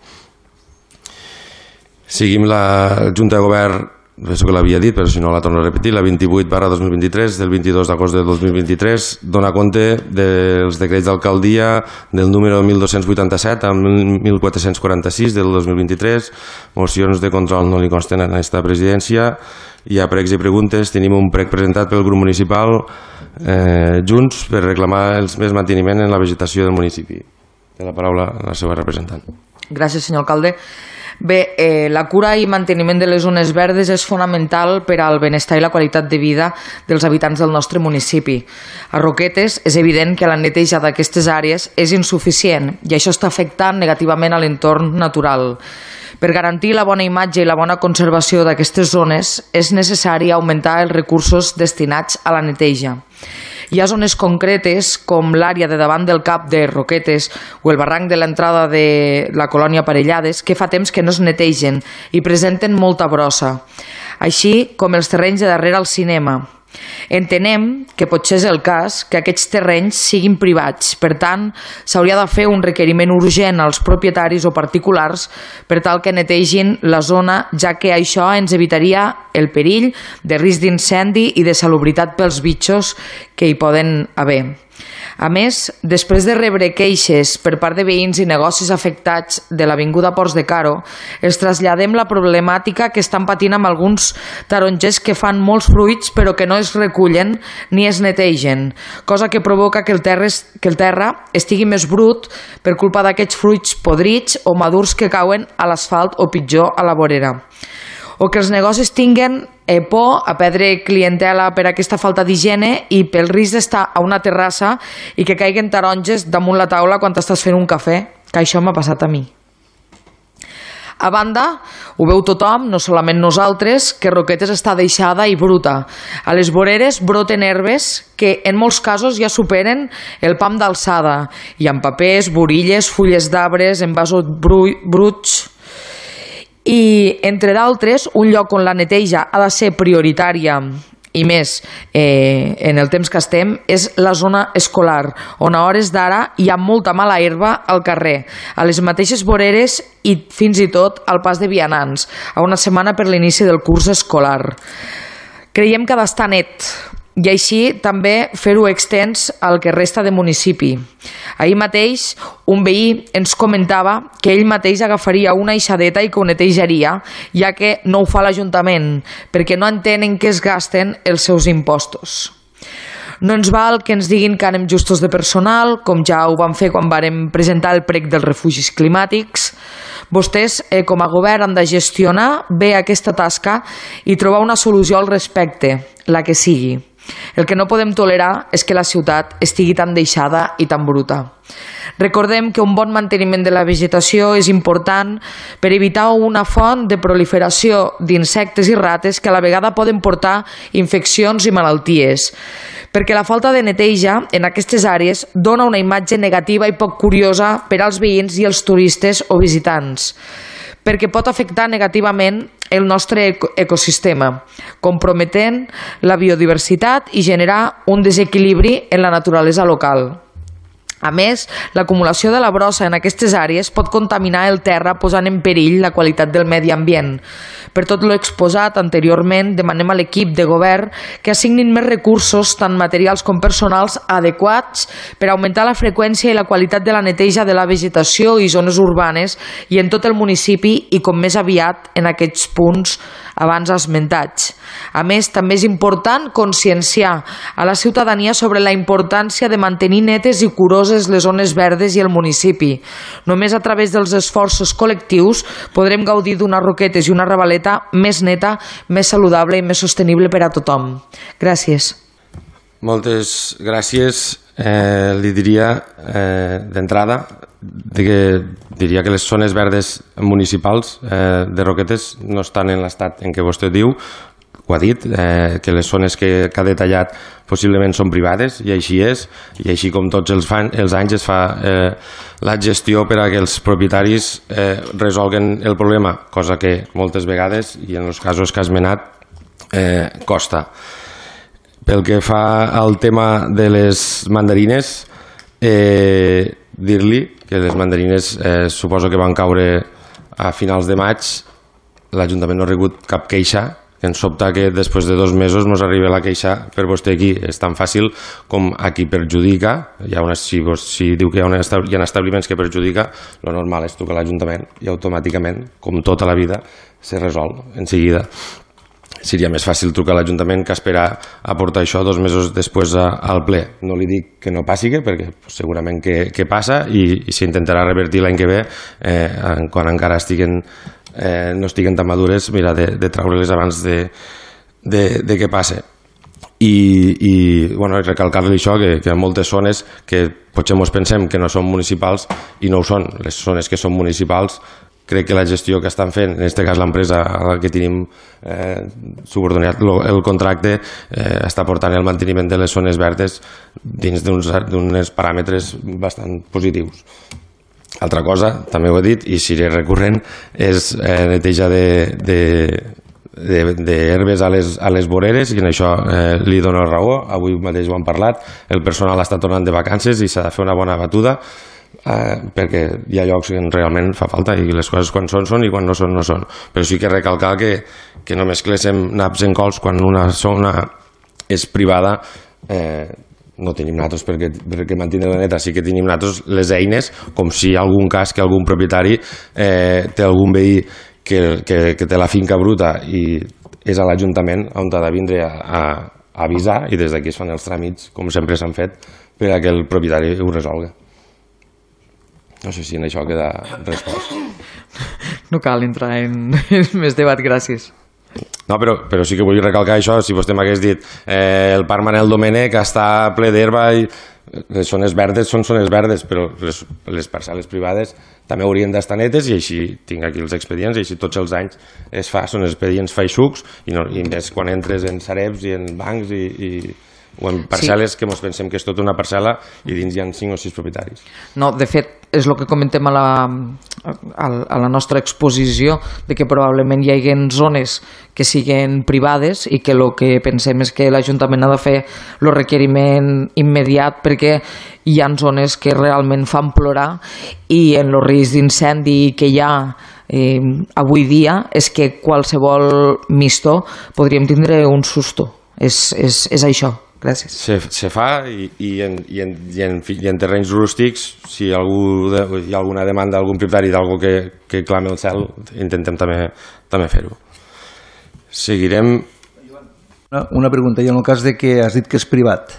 Seguim la Junta de Govern, penso que l'havia dit, però si no la torno a repetir, la 28/2023 del 22 d'agost del 2023 dona compte dels decrets d'alcaldia del número 1287 amb 1446 del 2023, mocions de control no li consten en aquesta presidència. Hi ha pregs i preguntes, tenim un prec presentat pel grup municipal Junts per reclamar el més manteniment en la vegetació del municipi. Té la paraula la seva representant. Gràcies, senyor alcalde. Bé, la cura i manteniment de les zones verdes és fonamental per al benestar i la qualitat de vida dels habitants del nostre municipi. A Roquetes és evident que la neteja d'aquestes àrees és insuficient i això està afectant negativament a l'entorn natural. Per garantir la bona imatge i la bona conservació d'aquestes zones és necessari augmentar els recursos destinats a la neteja. Hi ha zones concretes com l'àrea de davant del cap de Roquetes o el barranc de l'entrada de la colònia Parellades que fa temps que no es netegen i presenten molta brossa, així com els terrenys de darrere al cinema. Entenem que potser és el cas que aquests terrenys siguin privats, per tant s'hauria de fer un requeriment urgent als propietaris o particulars per tal que netegin la zona, ja que això ens evitaria el perill de risc d'incendi i de salubritat pels bitxos que hi poden haver. A més, després de rebre queixes per part de veïns i negocis afectats de l'avinguda Ports de Caro, els traslladem la problemàtica que estan patint amb alguns tarongers que fan molts fruits però que no es recullen ni es netegen, cosa que provoca que el terra estigui més brut per culpa d'aquests fruits podrits o madurs que cauen a l'asfalt o pitjor a la vorera. O que els negocis tinguen por a perdre clientela per aquesta falta d'higiene i pel risc d'estar a una terrassa i que caiguen taronges damunt la taula quan estàs fent un cafè, que això m'ha passat a mi. A banda, ho veu tothom, no solament nosaltres, que Roquetes està deixada i bruta. A les voreres broten herbes que en molts casos ja superen el pam d'alçada. Hi ha papers, borilles, fulles d'arbres, envasos bruts. I, entre d'altres, un lloc on la neteja ha de ser prioritària i més en el temps que estem és la zona escolar, on a hores d'ara hi ha molta mala herba al carrer, a les mateixes voreres i fins i tot al pas de vianants, a una setmana per l'inici del curs escolar. Creiem que ha d'estar net i així també fer-ho extens al que resta de municipi. Ahir mateix un veí ens comentava que ell mateix agafaria una eixadeta i que ho netejaria, ja que no ho fa l'Ajuntament, perquè no entenen que es gasten els seus impostos. No ens val que ens diguin que anem justos de personal, com ja ho vam fer quan vàrem presentar el prec dels refugis climàtics. Vostès, com a govern, han de gestionar bé aquesta tasca i trobar una solució al respecte, la que sigui. El que no podem tolerar és que la ciutat estigui tan deixada i tan bruta. Recordem que un bon manteniment de la vegetació és important per evitar una font de proliferació d'insectes i rates que a la vegada poden portar infeccions i malalties, perquè la falta de neteja en aquestes àrees dona una imatge negativa i poc curiosa per als veïns i els turistes o visitants, perquè pot afectar negativament el nostre ecosistema, comprometent la biodiversitat i generar un desequilibri en la naturalesa local. A més, l'acumulació de la brossa en aquestes àrees pot contaminar el terra posant en perill la qualitat del medi ambient. Per tot l'exposat anteriorment, demanem a l'equip de govern que assignin més recursos, tant materials com personals, adequats per augmentar la freqüència i la qualitat de la neteja de la vegetació i zones urbanes i en tot el municipi i com més aviat en aquests punts abans esmentats. A més, també és important conscienciar a la ciutadania sobre la importància de mantenir netes i curoses les zones verdes i el municipi. Només a través dels esforços col·lectius podrem gaudir d'unes Roquetes i una Ravaleta més neta, més saludable i més sostenible per a tothom. Gràcies. Moltes gràcies. Li diria d'entrada diria que les zones verdes municipals de Roquetes no estan en l'estat en què vostè diu, ho ha dit, que les zones que ha detallat possiblement són privades, i així és, i així com tots els anys es fa la gestió per a que els propietaris resolguen el problema, cosa que moltes vegades, i en els casos que has menat, costa. Pel que fa al tema de les mandarines, dir-li que les mandarines suposo que van caure a finals de maig, l'Ajuntament no ha rebut cap queixa, que ens sobta que després de 2 mesos ens arriba la queixa per vostè aquí. És tan fàcil com a qui perjudica, si diu que hi ha establiments que perjudica, el normal és trucar a l'Ajuntament i automàticament, com tota la vida, se resol en seguida. Seria més fàcil trucar a l'Ajuntament que esperar a portar això 2 mesos després al ple. No li dic que no passi, perquè segurament que passa, i s'intentarà revertir l'any que ve, quan encara no estiguen tan madures, mirar de treure-les abans de que passe. I recalcar-li això, que hi ha moltes zones que potser ens pensem que no són municipals i no ho són. Les zones que són municipals, crec que la gestió que estan fent, en aquest cas l'empresa a la que tenim subordinat el contracte, està portant el manteniment de les zones verdes dins d'uns paràmetres bastant positius. Altra cosa, també ho he dit i seré recurrent, és neteja d'herbes a les voreres, i en això li dono raó. Avui mateix ho han parlat, el personal està tornant de vacances i s'ha de fer una bona batuda, perquè hi ha llocs que realment fa falta, i les coses quan són i quan no són no són. Però sí que recalcar que no mescléssim naps en cols. Quan una zona és privada no tenim nosaltres perquè mantenir-la neta, sí que tenim nosaltres les eines, com si hi ha algun cas que algun propietari té algun veí que té la finca bruta i és a l'Ajuntament on ha de vindre a avisar, i des d'aquí es fan els tràmits, com sempre s'han fet, per a que el propietari ho resolgui. No sé si en això queda respost. No cal entrar en més debat, gràcies. No, però sí que vull recalcar això. Si vostè m'hagués dit el Parc Manel Domènech està ple d'herba i les zones verdes són zones verdes, però les parcel·les privades també haurien d'estar netes, i així tinc aquí els expedients, i així tots els anys es fa, són expedients feixucs, i més quan entres en sareps i en bancs o en parcel·les que ens pensem que és tota una parcel·la i dins hi ha 5 o 6 propietaris. No, de fet, és el que comentem a la nostra exposició, de que probablement hi hagi zones que siguin privades i que el que pensem és que l'Ajuntament ha de fer el requeriment immediat, perquè hi ha zones que realment fan plorar, i en el risc d'incendi que hi ha avui dia és que qualsevol mistó podríem tindre un susto. És això. Gràcies. Se fa, i en terrenys rústics, si hi ha alguna demanda d'algun propietari d'algú que clami el cel, intentem també fer-ho. Seguirem. Una pregunta, i en el cas de que has dit que és privat,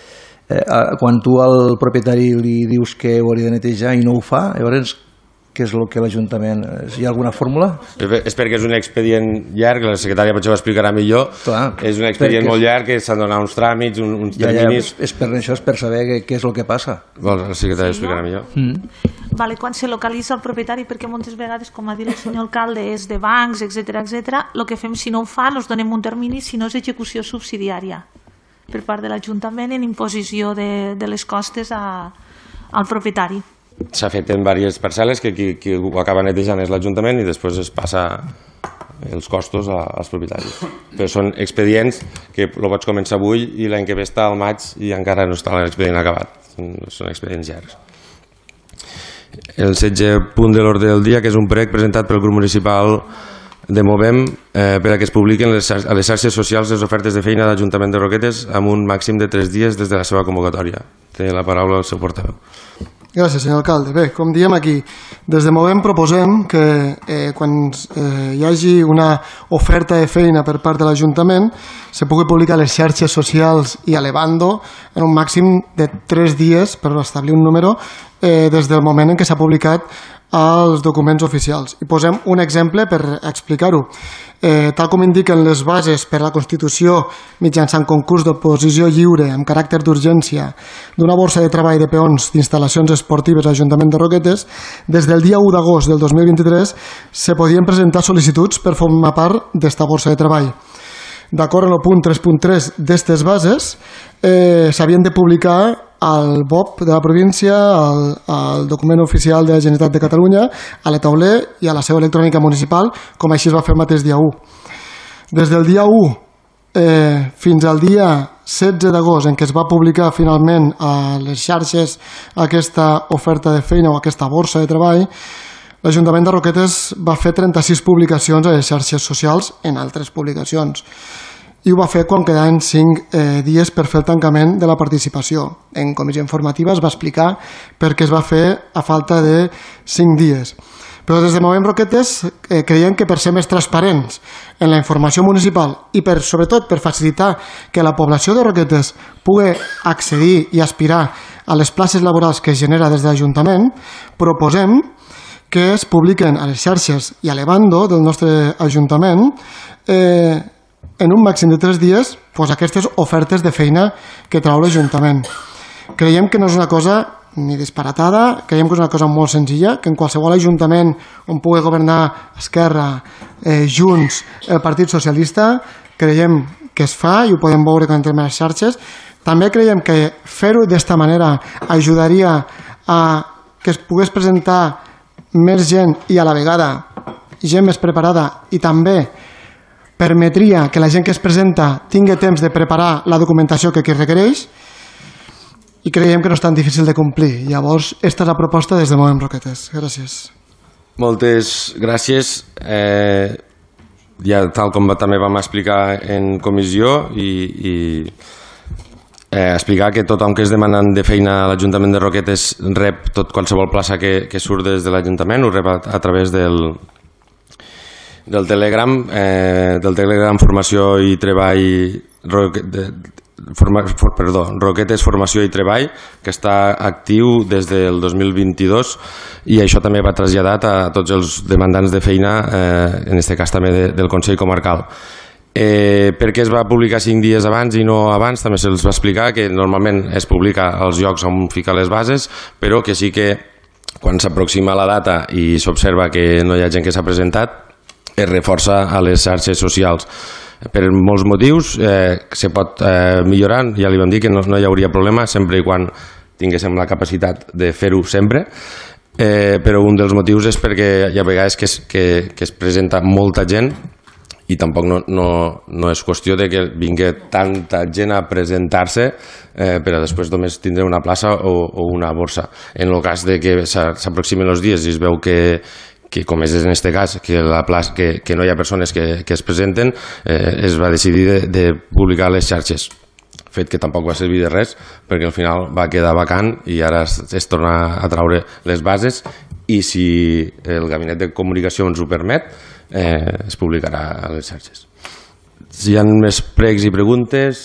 quan tu al propietari li dius que ho hauria de netejar i no ho fa, llavors què és el que l'Ajuntament... Hi ha alguna fórmula? És perquè és un expedient llarg, la secretària potser ho explicarà millor. Clar, és un expedient molt llarg, que s'han de donar uns tràmits, uns terminis... Això és per saber què és el que passa. La secretària ho explicarà millor. Vale, quan se localitza el propietari, perquè moltes vegades, com ha dit el senyor alcalde, és de bancs, etc, el que fem, si no ho fa, els donem un termini, si no és execució subsidiària per part de l'Ajuntament en imposició de les costes al propietari. S'ha fet en diverses parcel·les que qui ho acaba netejant és l'Ajuntament, i després es passa els costos als propietaris. Però són expedients que el vaig començar avui i l'any que ve està al maig i encara no està l'expedient acabat. Són expedients llargs. El 16è punt de l'ordre del dia, que és un prec presentat pel grup municipal de Movem per a que es publiquin a les xarxes socials les ofertes de feina de l'Ajuntament de Roquetes amb un màxim de 3 dies des de la seva convocatòria. Té la paraula el seu portaveu. Gràcies, senyor alcalde. Bé, com diem aquí, des de Movem proposem que quan hi hagi una oferta de feina per part de l'Ajuntament se pugui publicar a les xarxes socials i a l'Evando en un màxim de 3 dies per establir un número des del moment en què s'ha publicat als documents oficials. I posem un exemple per explicar-ho. Tal com indiquen les bases per a la Constitució mitjançant concurs d'oposició lliure amb caràcter d'urgència d'una borsa de treball de peons d'instal·lacions esportives a l'Ajuntament de Roquetes, des del dia 1 d'agost del 2023 se podien presentar sol·licituds per formar part d'esta borsa de treball. D'acord amb el punt 3.3 d'estes bases, s'havien de publicar al BOP de la província, al document oficial de la Generalitat de Catalunya, a l'Etauler i a la seu electrònica municipal, com així es va fer el mateix dia 1. Des del dia 1 fins al dia 16 d'agost, en què es va publicar finalment a les xarxes aquesta oferta de feina o aquesta borsa de treball, l'Ajuntament de Roquetes va fer 36 publicacions a les xarxes socials en altres publicacions. I ho va fer quan quedaven 5 dies per fer el tancament de la participació. En comissió informativa es va explicar per què es va fer a falta de 5 dies. Però des de Movem Roquetes creiem que per ser més transparents en la informació municipal i sobretot per facilitar que la població de Roquetes pugui accedir i aspirar a les places laborals que es genera des de l'Ajuntament, proposem que es publiquen a les xarxes i a l'Evando del nostre Ajuntament en un màxim de 3 dies aquestes ofertes de feina que trau l'Ajuntament. Creiem que no és una cosa ni disparatada, creiem que és una cosa molt senzilla, que en qualsevol ajuntament on pugui governar Esquerra, Junts, el Partit Socialista, creiem que es fa i ho podem veure quan entrem a les xarxes. També creiem que fer-ho d'esta manera ajudaria a que es pogués presentar més gent i a la vegada gent més preparada, i també permetria que la gent que es presenta tingui temps de preparar la documentació que requereix, i creiem que no és tan difícil de complir. Llavors, aquesta és la proposta des de Movem Roquetes. Gràcies. Moltes gràcies. Ja tal com també vam explicar en comissió i explicar que tothom que és demanant de feina a l'Ajuntament de Roquetes rep qualsevol plaça que surt des de l'Ajuntament, ho rep a través del Telegram Formació i Treball Roquetes Formació i Treball, que està actiu des del 2022, i això també va traslladat a tots els demandants de feina, en aquest cas també del Consell Comarcal. Per què es va publicar 5 dies abans i no abans? També se'ls va explicar que normalment es publica als llocs on fica les bases, però que sí que quan s'aproxima la data i s'observa que no hi ha gent que s'ha presentat, es reforça a les xarxes socials. Per molts motius se pot millorar, ja li vam dir que no hi hauria problema sempre i quan tinguéssim la capacitat de fer-ho sempre, però un dels motius és perquè hi ha vegades que es presenta molta gent i tampoc no és qüestió de que vingui tanta gent a presentar-se per a després només tindre una plaça o una borsa. En el cas de que s'aproximen els dies i es veu que com és en aquest cas, que no hi ha persones que es presenten, es va decidir de publicar les xarxes. Fet que tampoc va servir de res, perquè al final va quedar vacant i ara es torna a traure les bases, i si el Gabinet de Comunicació ens ho permet, es publicarà a les xarxes. Si hi ha més pregs i preguntes...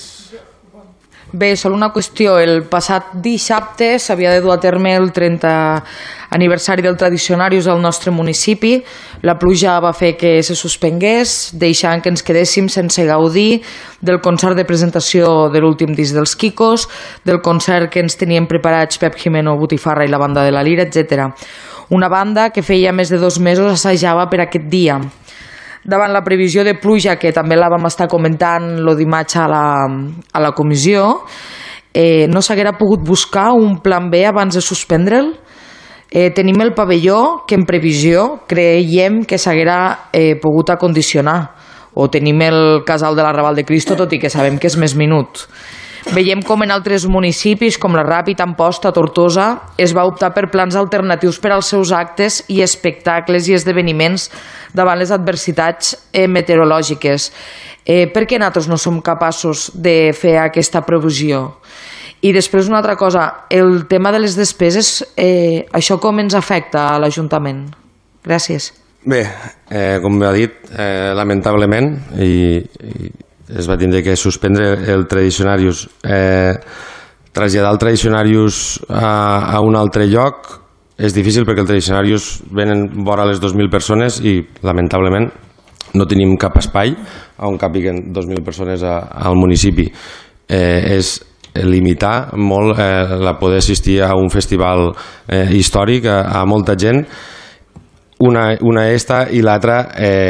Bé, sol una qüestió. El passat dissabte s'havia de dur a terme el 30 aniversari del Tradicionarius al nostre municipi. La pluja va fer que se suspengués, deixant que ens quedéssim sense gaudir del concert de presentació de l'últim disc dels Kikos, del concert que ens tenien preparats Pep Jimeno, Botifarra i la banda de la Lira, etc. Una banda que feia més de 2 mesos assajava per aquest dia. Davant la previsió de pluja, que també la vam estar comentant el dimarts a la comissió, no s'haguera pogut buscar un plan B abans de suspendre'l? Tenim el pavelló que en previsió creiem que s'haguera pogut acondicionar, o tenim el casal de la Raval de Cristo, tot i que sabem que és més minut. Veiem com en altres municipis, com la Ràpita, Amposta, Tortosa, es va optar per plans alternatius per als seus actes i espectacles i esdeveniments davant les adversitats meteorològiques. Per què nosaltres no som capaços de fer aquesta previsió? I després una altra cosa, el tema de les despeses, això com ens afecta a l'Ajuntament? Gràcies. Bé, com ha dit, lamentablement, i es va tindre que suspendre el Tradicionarius, traslladar el Tradicionarius a un altre lloc és difícil perquè el Tradicionarius venen vora les 2.000 persones i lamentablement no tenim cap espai on capiguen 2.000 persones al municipi. És limitar molt la poder assistir a un festival històric a molta gent. Una esta i l'altra,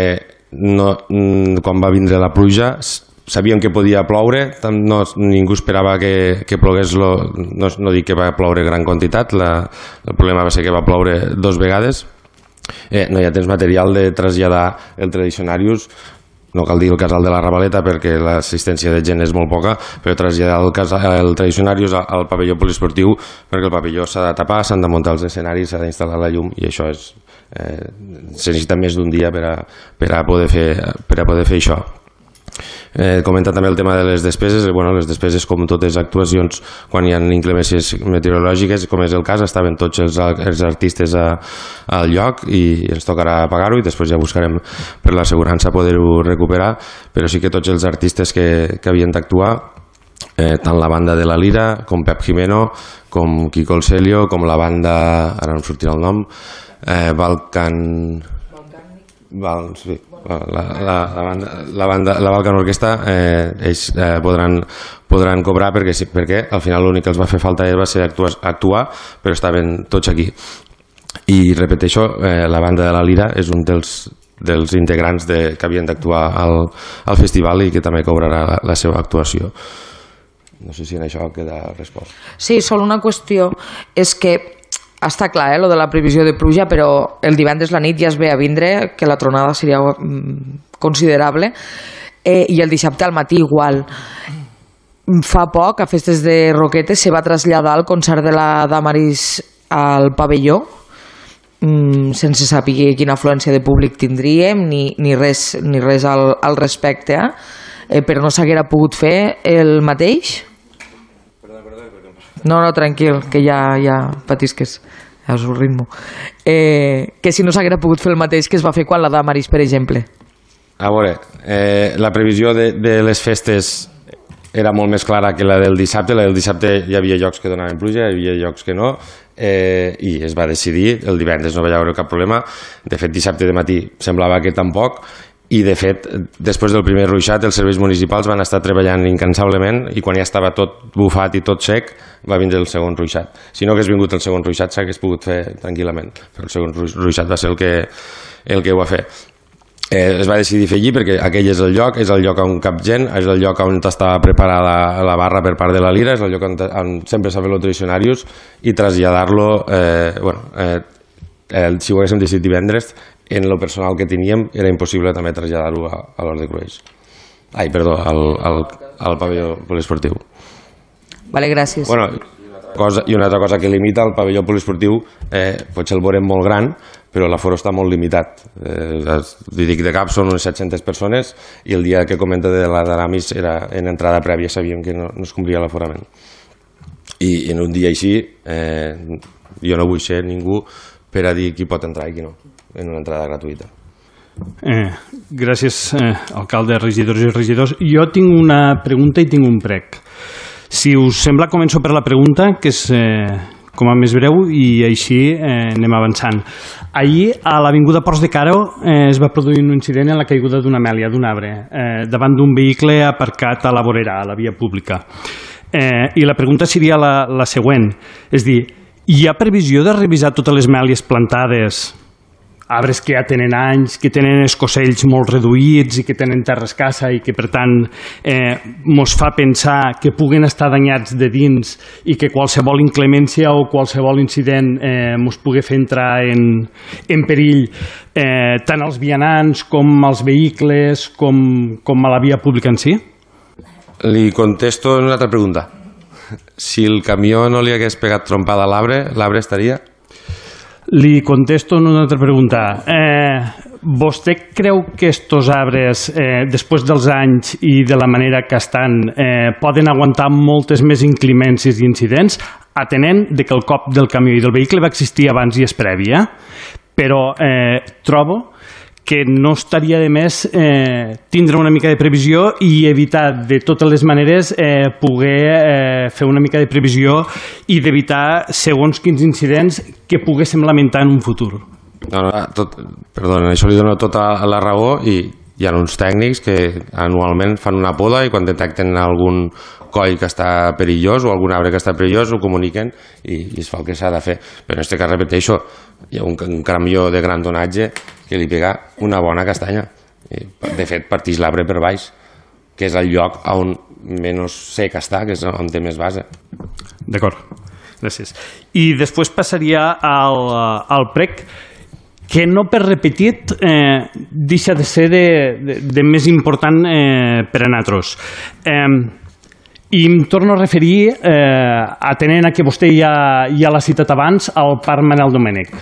quan va vindre la pluja sabíem que podia ploure, ningú esperava que plogués, no dic que va ploure gran quantitat, el problema va ser que va ploure 2 vegades. No hi ha temps material de traslladar el Tradicionarius, no cal dir el casal de la Ravaleta perquè l'assistència de gent és molt poca, però traslladar el Tradicionarius al pavelló poliesportiu perquè el pavelló s'ha de tapar, s'han de muntar els escenaris, s'ha d'instal·lar la llum i això se necessita més d'un dia per a poder fer això. Comenta també el tema de les despeses. Les despeses, com totes les actuacions, quan hi ha inclemències meteorològiques, com és el cas, estaven tots els artistes al lloc i ens tocarà pagar-ho i després ja buscarem per l'assegurança poder-ho recuperar, però sí que tots els artistes que havien d'actuar, tant la banda de la Lira com Pep Jimeno, com Quico El Celio, com la banda, ara no em sortirà el nom, la Balkan Orquestra, ells podran cobrar perquè al final l'únic que els va fer falta va ser actuar, però estaven tots aquí. I repeteixo, la banda de la Lira és un dels integrants que havien d'actuar al festival i que també cobrarà la seva actuació. No sé si en això queda respost. Sí, sol una qüestió és que està clar, lo de la previsió de pluja, però el divendres la nit ja es ve a vindre que la tronada seria considerable, i el dissabte al matí igual. Fa poc, a Festes de Roquetes, se va traslladar el concert de la Damaris al pavelló, sense saber quina afluència de públic tindríem ni res al respecte, però no s'haguera pogut fer el mateix? No, tranquil, que ja patisques, ja és un ritme. Que si no s'haguera pogut fer el mateix que es va fer quan la Damaris, per exemple. A veure, la previsió de les festes era molt més clara que la del dissabte. La del dissabte hi havia llocs que donaven pluja, hi havia llocs que no, i es va decidir. El divendres no va haver cap problema. De fet, dissabte de matí semblava que tampoc. I de fet, després del primer ruixat, els serveis municipals van estar treballant incansablement i quan ja estava tot bufat i tot sec va vindre el segon ruixat. Si no hagués vingut el segon ruixat s'hagués pogut fer tranquil·lament, però el segon ruixat va ser el que ho va fer. Es va decidir fer allí perquè aquell és el lloc on cap gent, és el lloc on estava preparada la barra per part de la Lira, és el lloc on sempre s'ha fet el Tradicionarius, i traslladar-lo, si ho haguéssim decidit divendres, en lo personal que teníem era impossible també traslladar-ho a l'Hort de Cruells. Al pavelló poliesportiu. Vale, gràcies. I una altra cosa que limita el pavelló poliesportiu, potser el veurem molt gran, però l'aforo està molt limitat. Dic de cap, són unes 700 persones i el dia que comenta de la Daramis era en entrada prèvia, sabíem que no es complia l'aforament. I en un dia així jo no vull ser ningú per a dir qui pot entrar i qui no, en una entrada gratuïta. Gràcies, alcalde, regidors i regidors. Jo tinc una pregunta i tinc un prec. Si us sembla, començo per la pregunta, que és com a més breu, i així anem avançant. Ahir, a l'Avinguda Ports de Caro, es va produir un incident en la caiguda d'una amèlia, d'un arbre, davant d'un vehicle aparcat a la vorera, a la via pública. I la pregunta seria la següent, és dir, hi ha previsió de revisar totes les mèlies plantades, arbres que ja tenen anys, que tenen escocells molt reduïts i que tenen terra escassa i que per tant mos fa pensar que puguen estar danyats de dins i que qualsevol inclemència o qualsevol incident mos pugui fer entrar en perill tant els vianants com els vehicles com a la via pública en si? Li contesto en una altra pregunta. Si el camió no li hagués pegat trompada a l'arbre estaria? Li contesto en una altra pregunta. vostè creu que estos arbres, després dels anys i de la manera que estan, poden aguantar moltes més inclemències i incidents, atenent que el cop del camió i del vehicle va existir abans i és prèvia, però trobo que no estaria de més tindre una mica de previsió i evitar de totes les maneres poder fer una mica de previsió i d'evitar segons quins incidents que poguéssim lamentar en un futur. Perdona, això li dono tota la raó i hi ha uns tècnics que anualment fan una poda i quan detecten algun coll que està perillós o algun arbre que està perillós ho comuniquen i es fa el que s'ha de fer. Però en aquest cas, repeteixo, hi ha un camió de gran tonatge que li pega una bona castanya. De fet, partix l'arbre per baix, que és el lloc on menys sec està, que és on té més base. D'acord, gràcies. I després passaria al prec, que no per repetit deixa de ser de més important per a nosaltres. I em torno a referir, atenent a que vostè ja l'ha citat abans, al Parc Manel Domènech.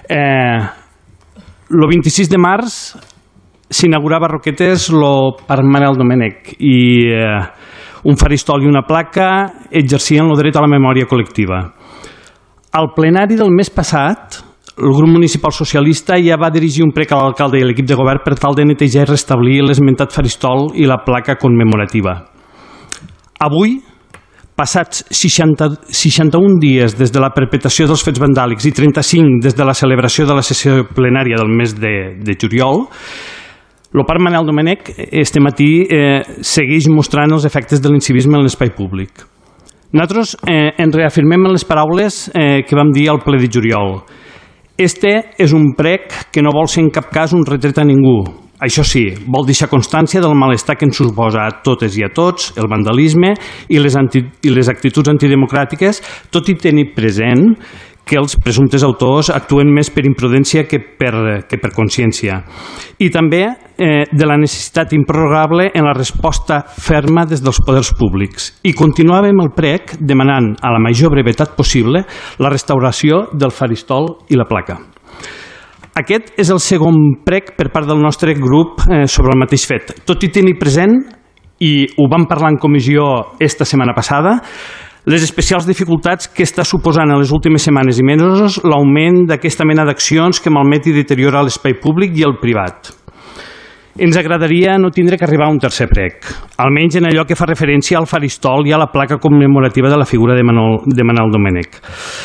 El 26 de març s'inaugurava a Roquetes el Parc Manel Domènech i un faristol i una placa exercien el dret a la memòria col·lectiva. Al plenari del mes passat, el grup municipal socialista ja va dirigir un prec a l'alcalde i a l'equip de govern per tal de netejar i restablir l'esmentat faristol i la placa commemorativa. Avui, passats 61 dies des de la perpetració dels fets vandàlics i 35 des de la celebració de la sessió plenària del mes de juliol, el Parc Manel Domènech este matí segueix mostrant els efectes de l'incivisme en l'espai públic. Nosaltres ens reafirmem en les paraules que vam dir al ple de juliol. Este és un prec que no vol ser en cap cas un retret a ningú. Això sí, vol deixar constància del malestar que ens suposa a totes i a tots el vandalisme i les actituds antidemocràtiques, tot i tenir present que els presumptes autors actuen més per imprudència que per consciència. I també de la necessitat improrrogable en la resposta ferma des dels poders públics. I continuàvem el prec demanant a la major brevetat possible la restauració del faristol i la placa. Aquest és el segon prec per part del nostre grup sobre el mateix fet. Tot i tenir present, i ho vam parlar en comissió esta setmana passada, les especials dificultats que està suposant en les últimes setmanes i mesos l'augment d'aquesta mena d'accions que malmet i deteriora l'espai públic i el privat. Ens agradaria no tindre que arribar a un tercer prec, almenys en allò que fa referència al faristol i a la placa commemorativa de la figura de Manel Domènech.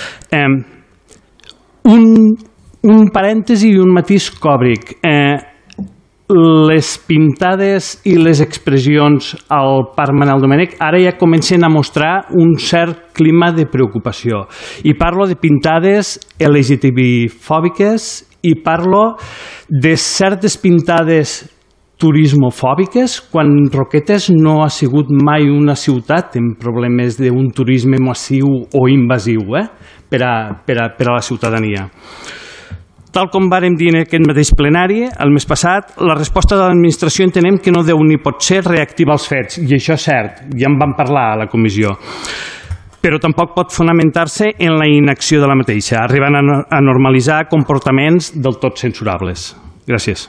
Un parèntesi i un matís còbric. Les pintades i les expressions al Parc Manel Domènech ara ja comencen a mostrar un cert clima de preocupació. I parlo de pintades LGTBI-fòbiques i parlo de certes pintades turismofòbiques quan Roquetes no ha sigut mai una ciutat amb problemes d'un turisme massiu o invasiu per a la ciutadania. Tal com vàrem dir en aquest mateix plenari, el mes passat, la resposta de l'administració entenem que no deu ni pot ser reactivar els fets, i això és cert, ja en vam parlar a la comissió, però tampoc pot fonamentar-se en la inacció de la mateixa, arribant a normalitzar comportaments del tot censurables. Gràcies.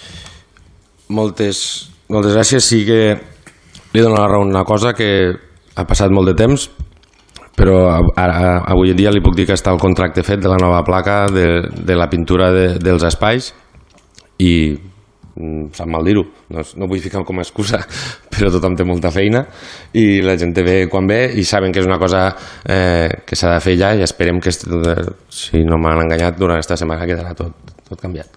Moltes gràcies. Sí que li dono la raó una cosa, que ha passat molt de temps, però avui en dia li puc dir que està el contracte fet de la nova placa de la pintura dels espais i sap mal dir-ho, no vull ficar com a excusa, però tothom té molta feina i la gent ve quan ve i saben que és una cosa que s'ha de fer ja i esperem que, si no m'han enganyat, durant aquesta setmana quedarà tot canviat.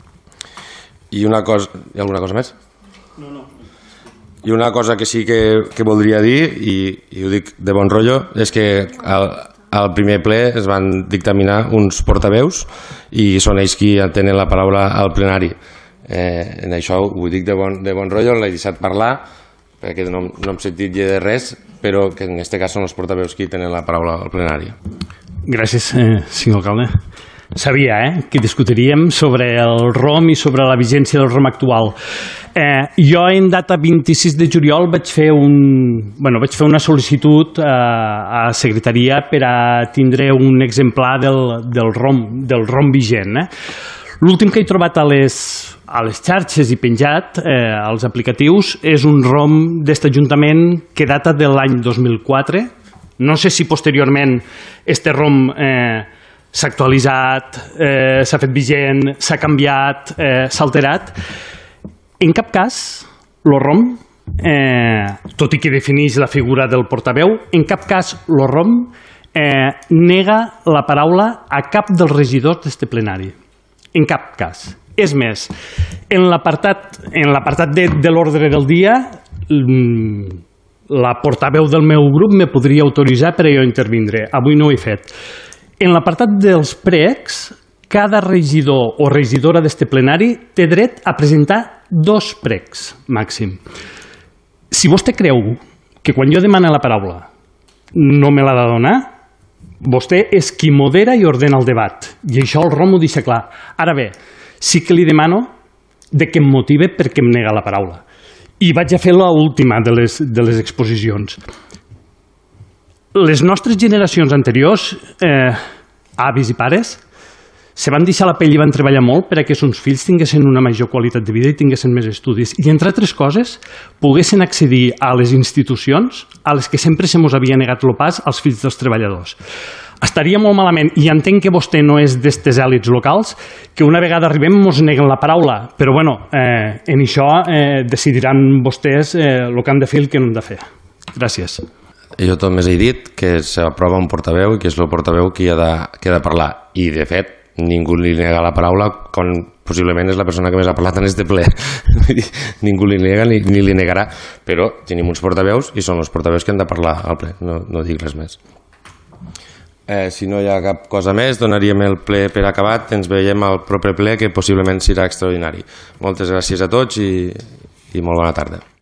I una cosa... Hi ha alguna cosa més? No. I una cosa que sí que voldria dir, i ho dic de bon rotllo, és que al primer ple es van dictaminar uns portaveus i són ells qui tenen la paraula al plenari. En això ho dic de bon rotllo, l'he deixat parlar, perquè no hem sentit de res, però que en aquest cas són els portaveus qui tenen la paraula al plenari. Gràcies, senyor alcalde. Sabia que discutiríem sobre el ROM i sobre la vigència del ROM actual. Jo en data 26 de juliol vaig fer una sol·licitud a secretaria per a tindre un exemplar del ROM vigent. L'últim que he trobat a les xarxes i penjat, als aplicatius, és un ROM d'este Ajuntament que data de l'any 2004. No sé si posteriorment este ROM s'ha actualitzat, s'ha fet vigent, s'ha canviat, s'ha alterat. En cap cas, el ROM, tot i que defineix la figura del portaveu, en cap cas el ROM nega la paraula a cap dels regidors d'este plenari. En cap cas. És més, en l'apartat de l'ordre del dia, la portaveu del meu grup me podria autoritzar per a jo intervindre. Avui no ho he fet. En l'apartat dels pregs, cada regidor o regidora d'este plenari té dret a presentar 2 pregs màxim. Si vostè creu que quan jo demano la paraula no me l'ha de donar, vostè és qui modera i ordena el debat. I això el ROM ho deixa clar. Ara bé, sí que li demano que em motive perquè em nega la paraula. I vaig a fer l'última de les exposicions. Les nostres generacions anteriors, avis i pares, se van deixar la pell i van treballar molt perquè els fills tinguessin una major qualitat de vida i tinguessin més estudis. I, entre altres coses, poguessin accedir a les institucions a les que sempre se mos havia negat el pas als fills dels treballadors. Estaria molt malament, i entenc que vostè no és d'estes èlits locals, que una vegada arribem mos neguen la paraula, però bueno, en això decidiran vostès el que han de fer i el que no han de fer. Gràcies. Jo només he dit que s'aprova un portaveu i que és el portaveu qui ha de parlar. I, de fet, ningú li nega la paraula quan possiblement és la persona que més ha parlat en este ple. Ningú li nega ni li negarà, però tenim uns portaveus i són els portaveus que han de parlar al ple, no dic res més. Si no hi ha cap cosa més, donaríem el ple per acabat. Ens veiem al proper ple, que possiblement serà extraordinari. Moltes gràcies a tots i molt bona tarda.